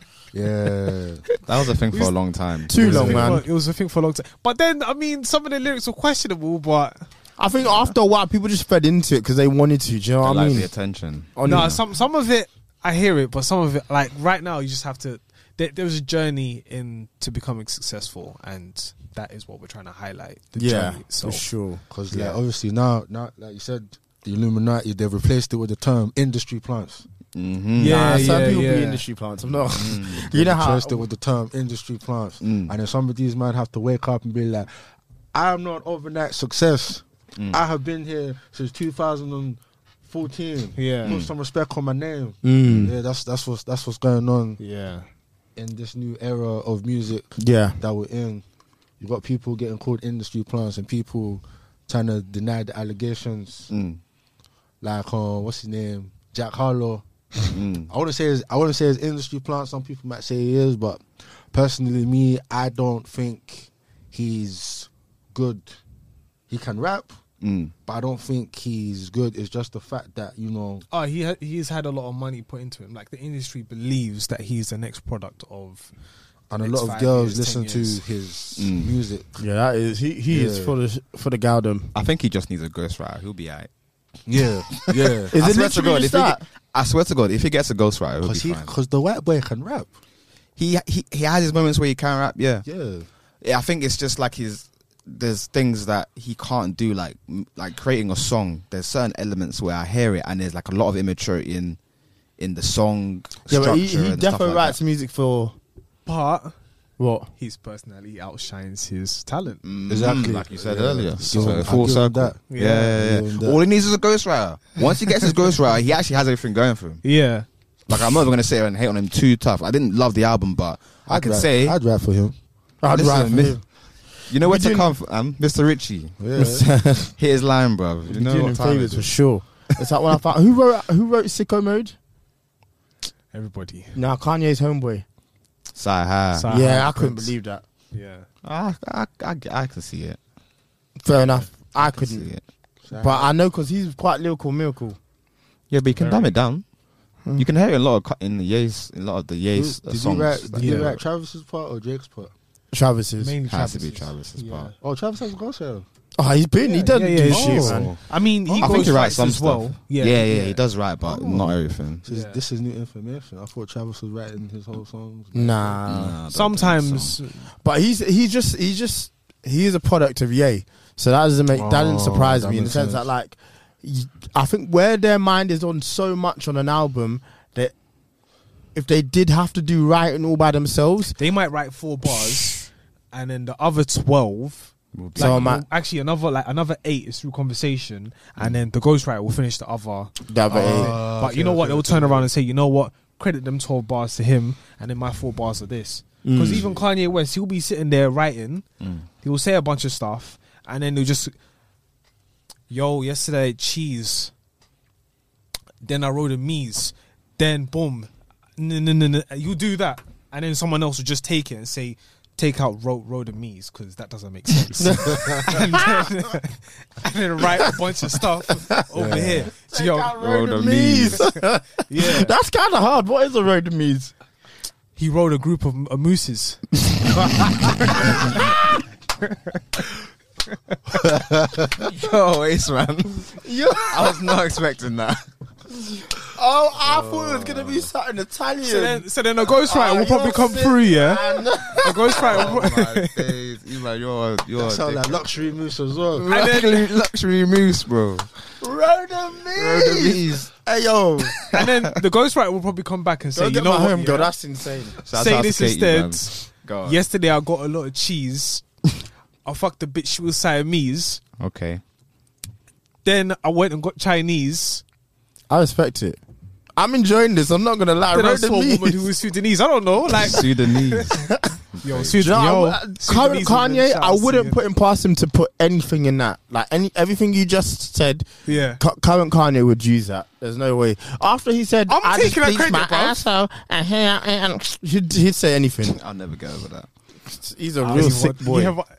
Yeah. That was a thing for a long time. Too It was a long, thing man. for- it was a thing for a long time. But then, I mean, some of the lyrics were questionable, but I think after a while, people just fed into it because they wanted to. Do you know I what I like mean? the attention. On no, it. some some of it I hear it, but some of it, like right now, you just have to. There, there was a journey in to becoming successful, and that is what we're trying to highlight. The yeah, journey. So for sure. Because Yeah. like, obviously now, now, like you said, the Illuminati, they've replaced it with the term industry plants. Mm-hmm. Yeah, Nah, some yeah, people yeah. be industry plants. I'm not. Mm. You know They've how? replaced it with the term industry plants. Mm. And then some of these men have to wake up and be like, I'm not overnight success. Mm. I have been here since two thousand fourteen. Yeah. Put some respect on my name. Mm. Yeah, that's that's what's that's what's going on yeah, in this new era of music Yeah. that we're in. You got people getting called industry plants and people trying to deny the allegations. Mm. Like, uh, what's his name, Jack Harlow. Mm. I wouldn't say his, I wouldn't say his industry plant. Some people might say he is, but personally, me, I don't think he's good. He can rap, Mm. but I don't think he's good. It's just the fact that, you know, oh, he ha- he's had a lot of money put into him. Like the industry believes that he's the next product of. and a next lot of five girls years, listen ten to years. his Mm. music. Yeah, that is. He he is Yeah. for the for the Galdem. I think he just needs a ghostwriter. He'll be alright. Yeah, yeah. Is I it swear to literally God, just if he that? get, I swear to God, if he gets a ghostwriter, he'll be Because he, fine. because the white boy can rap. He he he has his moments where he can rap. Yeah, Yeah, yeah. I think it's just like his. There's things that he can't do, like like creating a song. There's certain elements where I hear it, and there's like a lot of immaturity in in the song Yeah, structure. but he, he and stuff definitely like writes that. music for But what? his personality outshines his talent. Mm, Exactly. like you said Yeah. earlier. So, So, I'll full give him circle. that. Yeah, yeah, I'll yeah. give him that. All he needs is a ghostwriter. Once he gets his ghostwriter, he actually has everything going for him. Yeah, Like I'm not even gonna sit here and hate on him too tough. I didn't love the album, but I I'd can rap- say, I'd rap for him. I'd listen, write for mi- him. you know where We to doing- come from, um, Mister Ritchie. Yeah. Hit his line, bro. You know doing him what time it favors for is. sure. It's like when I found who wrote who wrote Sicko Mode? everybody. No, Kanye's homeboy. Sigh high. Sigh. yeah, High I couldn't Prince. believe that. Yeah, I, I, I, I can see it. Fair enough. I can see couldn't, it. but I know because he's quite lyrical, miracle. Yeah, but you can Very. dumb it down. You can hear it a lot of cu- in the Ye's, in a lot of the Who- Ye's uh, did songs. you write? that Did he you wrote. write Travis's part or Jake's part? Travis's. mainly Has to Travis's. be Travis's Yeah. part. Oh, Travis has a ghostwriter. Oh, he's been. he Yeah, doesn't yeah, do yeah, shit, oh. man. I mean, he I think he ghostwrites writes some as well. stuff. Yeah, Yeah, yeah, he does write, but Oh. not everything. This is, Yeah. this is new information. I thought Travis was writing his whole songs. Nah. Nah, I don't think Sometimes, so. But he's he's just he's just he is a product of Ye, so that doesn't make that doesn't Oh, surprise that me in the makes sense sense. that like y- I think where their mind is on so much on an album that if they did have to do writing all by themselves, they might write four bars, and then the other twelve. Like, So I might- actually, another like another eight is through conversation, and then the ghostwriter will finish the other. the other eight. Oh, but you know what? They'll turn around and say, you know what? Credit them twelve bars to him, and then my four bars are this. Because Mm. even Kanye West, he'll be sitting there writing. Mm. He'll say a bunch of stuff, and then he'll just, yo, yesterday cheese. Then I wrote a me's. Then boom, no, no, no, no. You do that, and then someone else will just take it and say, take out wrote wrote a me's because that doesn't make sense. and, then, and then write a bunch of stuff over here. So, yo, Road of Me's. yeah, That's kind of hard. What is a road of me's? he wrote a group of uh, mooses. Yo, Ace man. I was not expecting that. Oh, I thought it was gonna be something Italian. So then, so then a ghostwriter Ah, will probably you're come sick, through, yeah. man. A ghostwriter, will pro- my days. You man, you're you're That sound a like luxury moose as well. luxury, luxury moose, bro. road of me's. Road of Me's. Hey yo, and then the ghostwriter will probably come back and say, go you get know my what, home, yeah? girl. That's insane. Shout Say out to this Katie, instead. man. Go on. Yesterday I got a lot of cheese. I fucked a bitch. She was Siamese. Okay. Then I went and got Chinese. I respect it. I'm enjoying this. I'm not gonna lie. Then I Road saw of a woman who me's. was Sudanese. I don't know, like Sudanese. yo, Do Sudan, you know, yo, I- uh, Sudanese women, Kanye, shout I out to wouldn't you. put him past him to put anything in that. Like any everything you just said, Yeah, cu- current Kanye would use that. There's no way. After he said, I'm I taking just that bleached credit, my bro. asshole, and here and he'd, he'd say anything. I'll never get over that. He's a Ah, real he sick wa- boy. he have-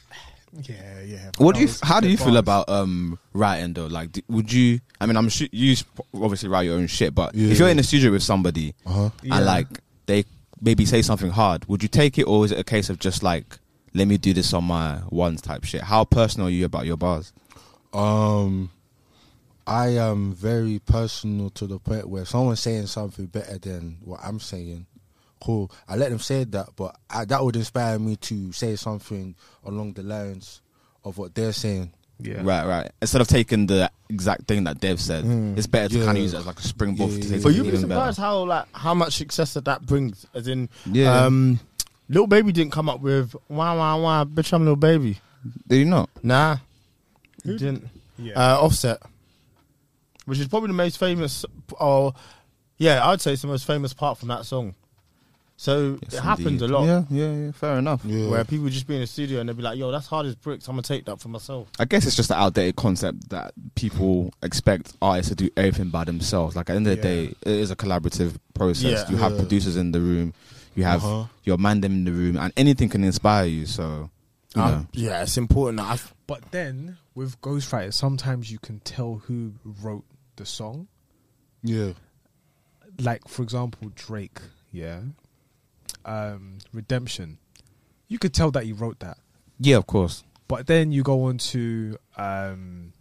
Yeah, yeah. What do you? Bars, How do you bars. feel about um writing though? Like, d- would you? I mean, I'm sure you s- obviously write your own shit, but Yeah. if you're in the studio with somebody Uh-huh. Yeah. and like they maybe say something hard, would you take it, or is it a case of just like, let me do this on my ones type shit? How personal are you about your bars? Um, I am very personal to the point where someone's saying something better than what I'm saying. Cool. I let them say that, but I, that would inspire me to say something along the lines of what they're saying. Yeah. Right, right. Instead of taking the exact thing that Dev said, Mm. it's better to Yeah. kind of use it as like a springboard Yeah, to yeah, say yeah. But something you'd be even surprised better. how like how much success that that brings. As in, Yeah. um, Lil Baby didn't come up with wah wah wah, bitch, I'm Lil Baby. Did you not? Nah, he Who didn't. Yeah. Uh, Offset, which is probably the most famous. Or yeah, I'd say it's the most famous part from that song. So Yes, it happens indeed. a lot. Yeah, yeah, yeah. Fair enough. Yeah. Where people just be in the studio and they'll be like, "Yo, that's hard as bricks. I'm gonna take that for myself." I guess it's just an outdated concept that people expect artists to do everything by themselves. Like at the end of the Yeah. day, it is a collaborative process. Yeah. You have Yeah. producers in the room, you have Uh-huh. your man them in the room, and anything can inspire you. So, you Uh, know, yeah, it's important. That I, But then with ghostwriters, sometimes you can tell who wrote the song. Yeah. Like for example, Drake. Yeah. Um, Redemption. You could tell that he wrote that. yeah, of course. But then you go on to um,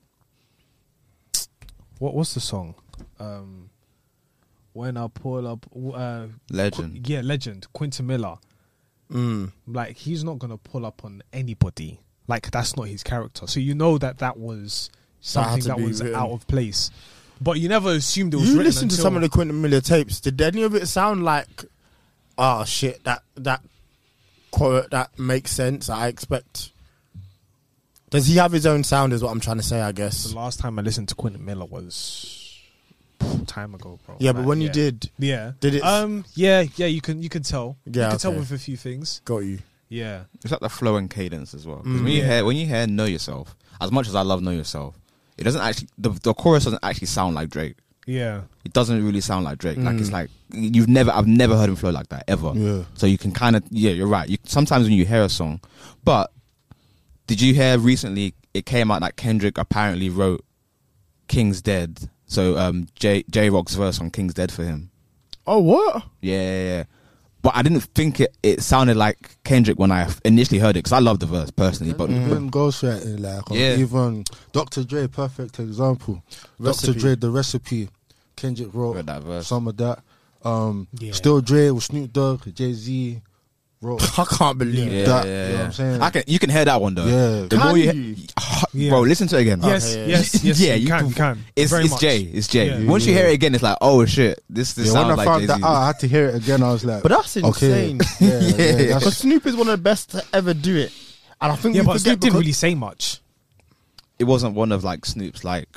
what what's the song? Um, when I pull up, uh, Legend. Qu- yeah, Legend, Quentin Miller. mm, Like he's not gonna pull up on anybody. Like that's not his character. So you know that that was something to that, be was written. out of place. But you never assumed it was. you written listen to until- some of the Quentin Miller tapes. Did any of it sound like, oh shit, that that quote that makes sense? I expect. Does he have his own sound? Is what I'm trying to say. I guess. The last time I listened to Quentin Miller was time ago, bro. Yeah, but Like, when you yeah. did, yeah, did it- Um, yeah, yeah, you can you can tell. Yeah, you can tell okay. with a few things. got you. Yeah, It's like the flow and cadence as well. 'Cause Mm. when you Yeah. hear when you hear Know Yourself, as much as I love Know Yourself, it doesn't actually the the chorus doesn't actually sound like Drake. yeah, It doesn't really sound like Drake. Like it's Mm. like you've never I've never heard him flow like that ever. Yeah. So you can kind of yeah, you're right. You, sometimes when you hear a song, but did you hear recently? It came out that Kendrick apparently wrote King's Dead. So um, J J Rock's verse on King's Dead for him. Oh what? Yeah, yeah, yeah. But I didn't think it. It sounded like Kendrick when I initially heard it because I love the verse personally. But Even ghostwriting, like, or Yeah. even Doctor Dre, perfect example. Recipe. Doctor Dre, the recipe. Kendrick wrote Read that verse. some of that. Um, Yeah. Still Dre with Snoop Dogg, Jay Z wrote. I can't believe yeah, it. that, yeah, you know yeah. what I'm saying? I can. You can hear that one though. Yeah. The Can more you, you? Yeah. bro, listen to it again. yes, Okay, yeah. yes, yes. Yeah, you, you can, can- you can. It's Very it's much. Jay. It's Jay. Yeah. Once you hear it again, it's like, oh shit, this this Yeah, sounds when I like found Jay-Z. that out, I had to hear it again. I was like, But that's okay. insane. Yeah, yeah, Yeah. Because that's, Snoop is one of the best to ever do it, and I think Yeah, we but forget Snoop didn't because- really say much. It wasn't one of like Snoop's like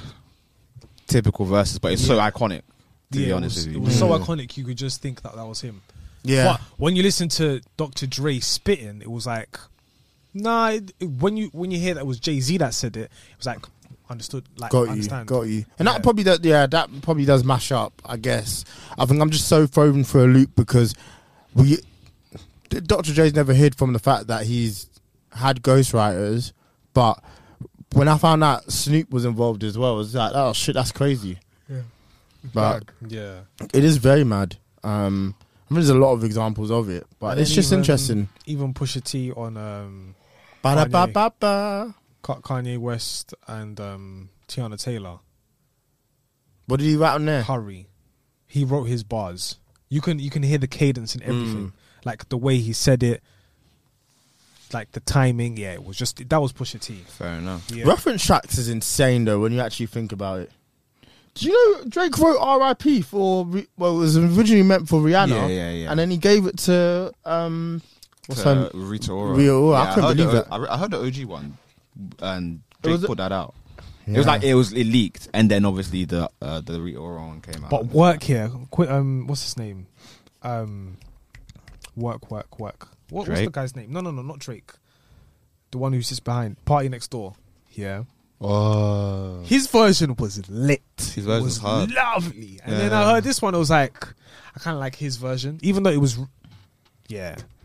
typical verses, but it's so Yeah. iconic. To yeah, be it honest was, with it you, was so Yeah. iconic you could just think that that was him. Yeah, But when you listen to Doctor Dre spitting, it was like, nah. It, it- when you when you hear that it was Jay Z that said it, it was like understood. Like got you, understand. got you. And Yeah. that probably that yeah, that probably does mash up. I guess. I think I'm just so thrown for a loop because we, Doctor Dre's never hid from the fact that he's had ghostwriters, but when I found out Snoop was involved as well, it was like, oh shit, that's crazy. Yeah. But Yeah. it is very mad. Um, I mean, there's a lot of examples of it, but And it's then just even- interesting. Even Pusha T on um, Ba-da-ba-ba-ba. Ka- Kanye West and um, Tiana Taylor. What did he write on there? Hurry. He wrote his bars. You can you can hear the cadence and everything, Mm. like the way he said it, like the timing. Yeah, it was just that was Pusha T. fair enough. Yeah. Reference tracks is insane though when you actually think about it. Do you know Drake wrote R I P for Ri- well, it was originally meant for Rihanna, Yeah, yeah, yeah. and then he gave it to um, what's To her? Rita Ora. Rita Ora, I Yeah, couldn't heard believe the, that. I, re- I heard the O G one, and It was Drake a- put that out. It was like it was it leaked, and then obviously the uh, the Rita Ora one came out. But work here. Qu- um, what's his name? Um, work, work, work. What, what's the Drake? guy's name? No, no, no, not Drake. The one who sits behind Party Next Door. Yeah. oh, His version was lit. His version was hard. lovely. And Yeah. then I heard this one. I was like, I kind of like his version, even though it was, yeah.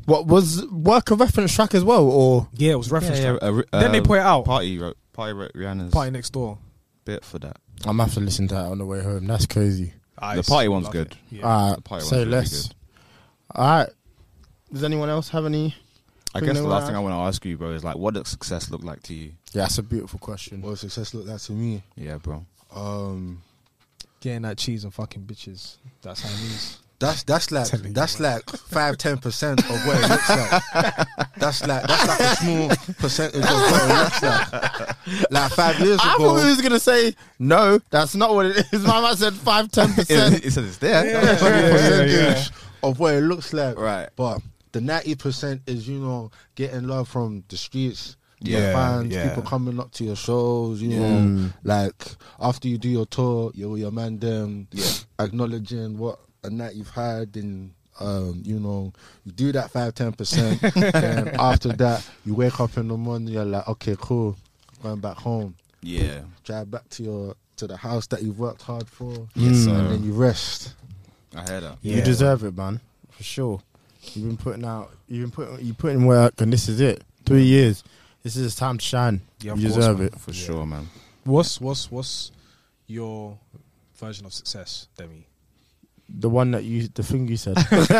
What was work a reference track as well, or Yeah, it was reference. Yeah, track. yeah, uh, Then they uh, put it out. Party wrote, Party wrote Rihanna's Party Next Door. bit for that. I'm gonna have to listen to that on the way home. That's crazy. I The party still one's love good. it. Yeah. All The party right, one's say really less. good. All right. Does anyone else have any? I Thing guess they the wanna last thing I add? want to ask you, bro, is like, what does success look like to you? Yeah, that's a beautiful question. What success look like to me? Yeah, bro. Um, Getting that cheese and fucking bitches. That's how it means. that's that's like Telling you, that's man. like five ten percent of what it looks like. That's like that's like a small percentage of what it looks like. Like five years I ago. thought he was gonna say no. That's not what it is. My man said five, ten percent. It says it's there. That's Yeah, a yeah, percentage yeah. of what it looks like. Right. But the ninety percent is, you know, getting love from the streets, your Yeah, fans, yeah. people coming up to your shows, you Yeah. know, Mm. like after you do your tour, you're with your man them, Yeah. acknowledging what a night you've had, and um, you know, you do that five, ten percent, and after that, you wake up in the morning, you're like, okay, cool, going back home, Yeah. drive back to your to the house that you've worked hard for, Yes, Mm. sir. and then you rest. I heard that. You Yeah. deserve it, man, for sure. You've been putting out. You've been putting. You put in work, and this is it. Three years. This is time to shine. Yeah, of you course, deserve man. it. For sure, man. What's what's what's your version of success, Demi? The one that you, the thing you said.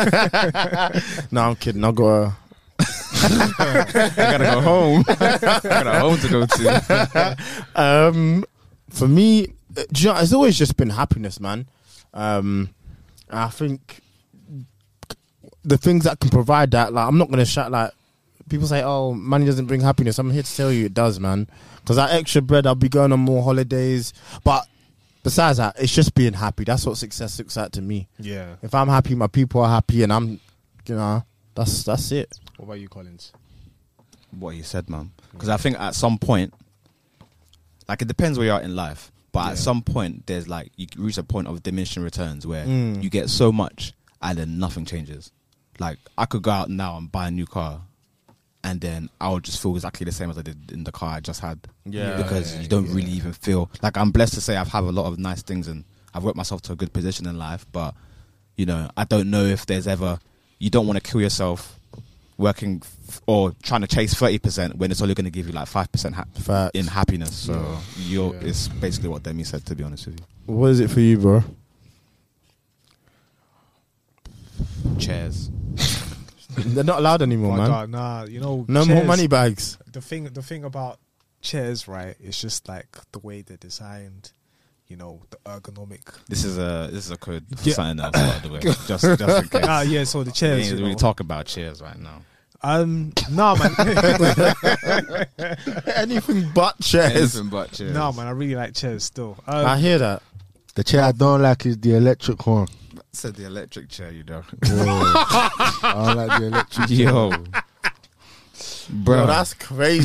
No, I'm kidding. I got a. I gotta go home. I got a home to go to. Um, for me, uh, do you know, it's always just been happiness, man. Um, I think the things that can provide that, like, I'm not gonna shout like people say, "Oh, money doesn't bring happiness." I'm here to tell you it does, man. Because that extra bread, I'll be going on more holidays. But besides that, it's just being happy. That's what success looks like to me. Yeah. If I'm happy, my people are happy, and I'm, you know, that's that's it. What about you, Collins? What he said, man. Because I think at some point, like, it depends where you are in life, but Yeah. at some point, there's like, you reach a point of diminishing returns where Mm. you get so much and then nothing changes. Like, I could go out now and buy a new car, and then I would just feel exactly the same as I did in the car I just had. Yeah. Because Yeah, you don't yeah. really even feel like, I'm blessed to say I've had a lot of nice things and I've worked myself to a good position in life, but you know, I don't know if there's ever, you don't want to kill yourself working f- or trying to chase thirty percent when it's only going to give you like five percent ha- Facts. in happiness. So you're, Yeah. it's basically what Demi said, to be honest with you. What is it for you, bro? Chairs. They're not allowed anymore, Oh, man. God, nah, you know, No more chairs- money bags. The thing, the thing about chairs, right? It's just like the way they're designed. You know, the ergonomic. This is a this is a code for Yeah. something else, by the way. Just, just in case. Ah, yeah. So the We chairs. ain't You really know. talk about chairs right now. Um, nah, man. Anything but chairs. Anything but chairs. nah, man. I really like chairs still. Um, I hear that. The chair I don't like is the electric one. Said the electric chair, you know. I don't like the electric chair. Yo. Bro, Bro, that's crazy.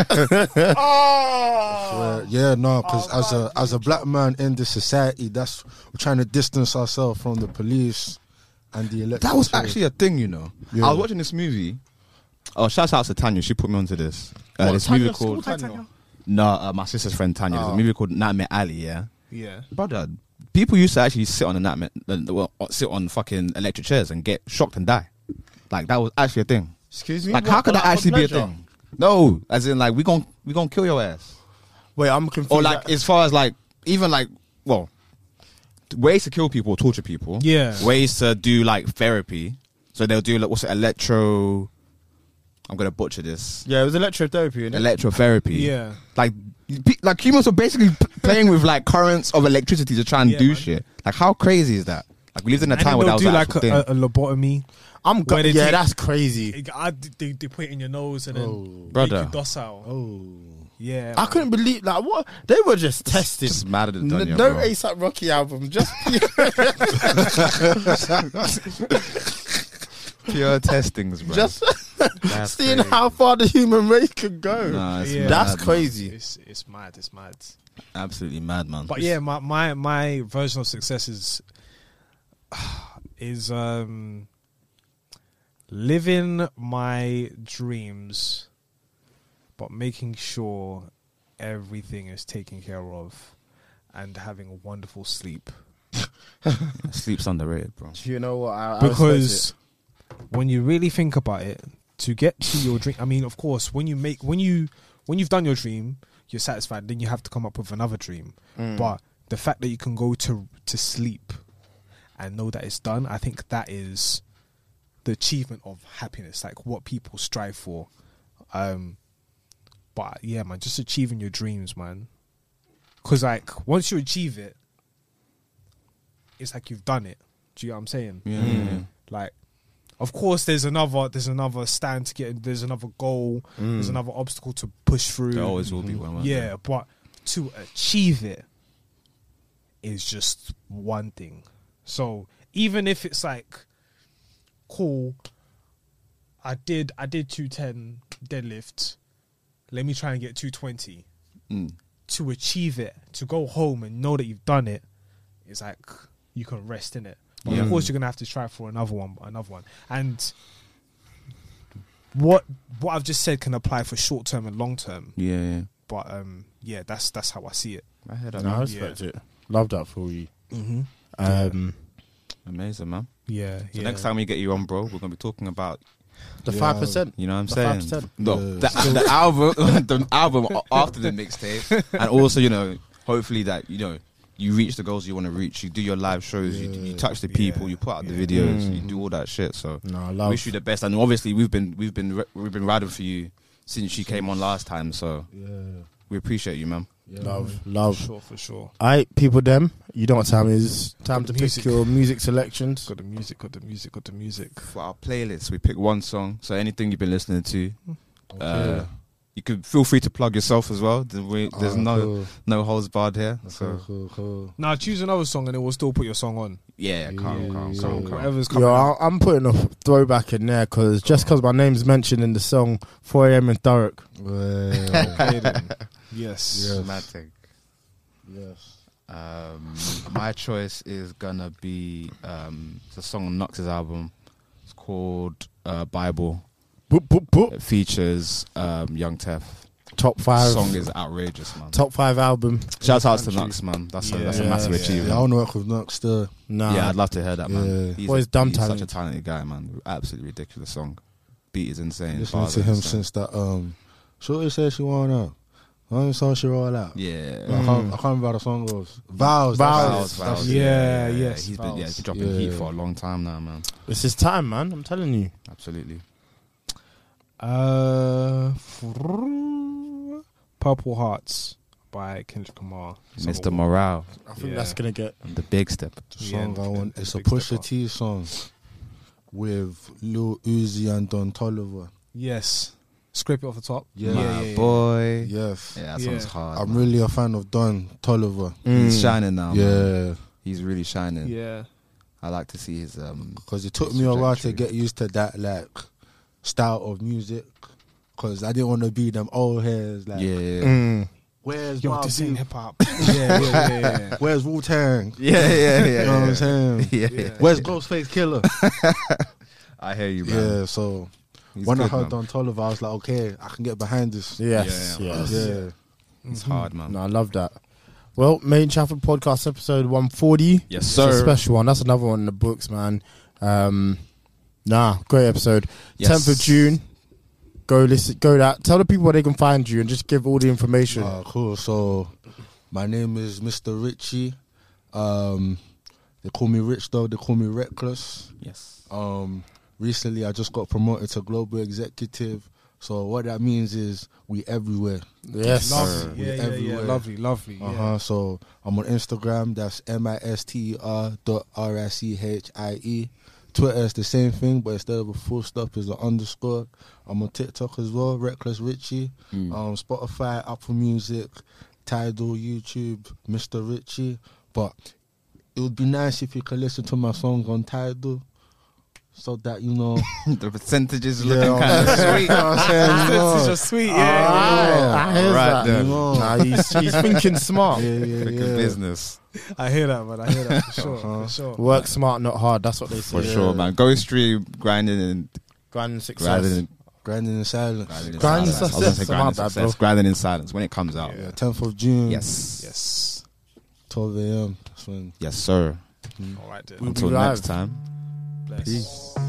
Where- yeah, no, because as a as a black man in this society, that's we're trying to distance ourselves from the police and the electric. that was chair. actually a thing, you know. Yeah. I was watching this movie. Oh, shout out to Tanya. She put me onto this. Uh, What, this Tanya movie called School? No, uh, my sister's friend Tanya. There's Oh. a movie called Nightmare Alley. Yeah, yeah. brother. People used to actually sit on the nightmare, uh, well, sit on fucking electric chairs and get shocked and die. Like that was actually a thing. Excuse me. Like, What, how could like, that for actually be a pleasure? thing? No, as in like we gon' we gonna kill your ass. Wait, I'm confused. Or like as far as like even like well, ways to kill people, torture people. Yeah. Ways to do like therapy. So they'll do like what's it, electro. I'm gonna butcher this. yeah, it was electrotherapy. Innit? Electrotherapy. Yeah. Like, pe- like humans are basically p- playing with like currents of electricity to try and Yeah, do man. shit. Like, how crazy is that? Like, we lived in a And time then where that they'll was do an like actual a, thing. a lobotomy. I'm go- Where they yeah, take- that's crazy. It- I- They, they put it in your nose and then Oh. make Brother. you docile. Oh, Yeah. I man. couldn't believe like what they were just tested. Just mad at the N- Dunya, no bro. ASAP Rocky album, just Pure testings, bro. just That's seeing crazy. how far the human race could go. Nah, it's Yeah. mad, That's man. crazy. It's it's mad. It's mad. Absolutely mad, man. But yeah, my my my version of success is is um living my dreams, but making sure everything is taken care of and having a wonderful sleep. Sleep's underrated, bro. You know what? I, I respect Because when you really think about it, to get to your dream, I mean, of course, when you make when you when you've done your dream, you're satisfied. Then you have to come up with another dream. Mm. But the fact that you can go to to sleep and know that it's done, I think that is the achievement of happiness, like what people strive for. Um, but yeah, man, just achieving your dreams, man. Because like once you achieve it, it's like you've done it. Do you know what I'm saying? Yeah, yeah, yeah. Like, of course, there's another there's another stand to get. There's another goal. Mm. There's another obstacle to push through. There always will be one. won't Yeah, there? but to achieve it is just one thing. So even if it's like, cool, I did I did two ten deadlifts. Let me try and get two twenty. Mm. To achieve it, to go home and know that you've done it, it's like you can rest in it. But Yeah. of course, you're gonna have to try for another one, another one. And what what I've just said can apply for short term and long term. Yeah, yeah. But um, yeah, that's that's how I see it. I heard that. No, I man. respect it. Love that for you. Mm-hmm. Um, Amazing, man. Yeah, So yeah. next time we get you on, bro, we're gonna be talking about, the Yeah. five percent. you know what I'm The saying? five percent. No, Yeah. the, the album, the album after the mixtape, and also, you know, hopefully that, you know, you reach the goals you want to reach. You do your live shows. You, you touch the people. Yeah. You put out the Yeah. videos. Mm. You do all that shit. So No, I love. wish you the best. And obviously, we've been we've been we've been riding for you since you came on last time. So Yeah. we appreciate you, man. Yeah. Love, For love. sure, for sure. Alright, people, them. You know what time it is. Time Got to the pick music. your music selections. Got the music, got the music, got the music. For our playlist, we pick one song. So anything you've been listening to, Okay. uh, you could feel free to plug yourself as well. There's we- there's Ah, no cool. no holds barred here. Cool, So cool, cool. Now choose another song and it will still put your song on. yeah, calm, Yeah, calm, yeah, calm, yeah. calm. Whatever's coming. Yo, I- I'm putting a throwback in there because just because my name's mentioned in the song four a.m. in Thurrock. Well, Okay, then. Yes. Yes. Mad thing. yes. Um, my choice is gonna be um, it's a song on Nux's album. It's called uh, Bible. Boop, boop, boop. It features um, Young Tef. Top five. Song is outrageous, man. Top five album. Shout out to Country. Nux, man. That's a Yeah. that's a Yeah, massive yeah. achievement. Yeah, I want to work with Nux still. Nah. Yeah, I'd love to hear that, man. Yeah. He's, Boy's dumb he's such a talented. talented guy, man. Absolutely ridiculous song. Beat is insane. Listening bars to are him insane. since that. Um, Shorty said she want out. Only song she roll out. Yeah. I, can't, I can't remember how the song goes. Vows. Vows. That's it. Vows, That's it. Yeah, yeah, yes, He's been, yeah, he's been dropping Vows. heat Yeah. for a long time now, man. It's his time, man. I'm telling you. Absolutely. Uh, Purple Hearts by Kendrick Lamar. Mister Morale, I think Yeah. that's gonna get. the big step. The Yeah, song I the- want. the It's a big Pusha stepper. T song with Lil Uzi and Don Toliver. Yes. Scrape it off the top. Yeah. My yeah, yeah. boy. Yes. Yeah, that Yeah. song's hard. I'm man. really a fan of Don Toliver. He's Mm. shining now. Yeah. Man. He's really shining. Yeah. I like to see his um. Because it took his me a while to trajectory. get used to that like style of music. Because I didn't want to be them old hairs. Like, Yeah, yeah, Mm. where's Yo, Mobb this Deep? ain't hip hop. yeah, yeah, yeah, yeah. Where's Wu Tang? yeah, yeah, yeah. You know what I'm saying? Yeah, Yeah. Where's Ghostface Killer? I hear you, man. Yeah, so He's when I good, heard man. Don Toliver, I was like, okay, I can get behind this. Yes. Yeah, yes. Yeah. It's hard, man. No, I love that. Well, Main Trafford Podcast episode one forty. Yes, It's sir. a special one. That's another one in the books, man. Um, nah, great episode. Yes. tenth of June. Go listen. Go that. Tell the people where they can find you and just give all the information. Uh, cool. So my name is Mister Richie. Um, they call me Rich though. They call me Reckless. Yes. Um, recently I just got promoted to global executive. So what that means is we everywhere. yes. Lovely. We're Yeah, yeah, yeah. everywhere. Lovely, lovely. Uh Yeah. huh. So I'm on Instagram. That's M I S T E R dot R I C H I E. Twitter is the same thing, but instead of a full stop is an underscore. I'm on TikTok as well, Reckless Richie. Mm. Um, Spotify, Apple Music, Tidal, YouTube, Mister Richie. But it would be nice if you could listen to my songs on Tidal, so that you know. The percentages Yeah, looking kind of sweet. You know what I'm saying? You know. This is just sweet. Alright, Yeah, I hear Right that. then. You know. Nah, he's, he's thinking smart. Yeah, yeah, Freaking yeah. business. I hear that, man. I hear that for sure. Uh-huh. For sure. Work smart, not hard. That's what they say. For sure, man. Go stream, grinding and Grand success. grinding and Grinding in silence. grinding in Grinding silence. I was gonna say success. grinding My bad, success. bro. Grinding in silence when it comes out. Yeah, tenth of June. Yes. Yes. twelve a.m. That's when. Yes, sir. All right, then. We'll Until be live. next time. Bless. Peace.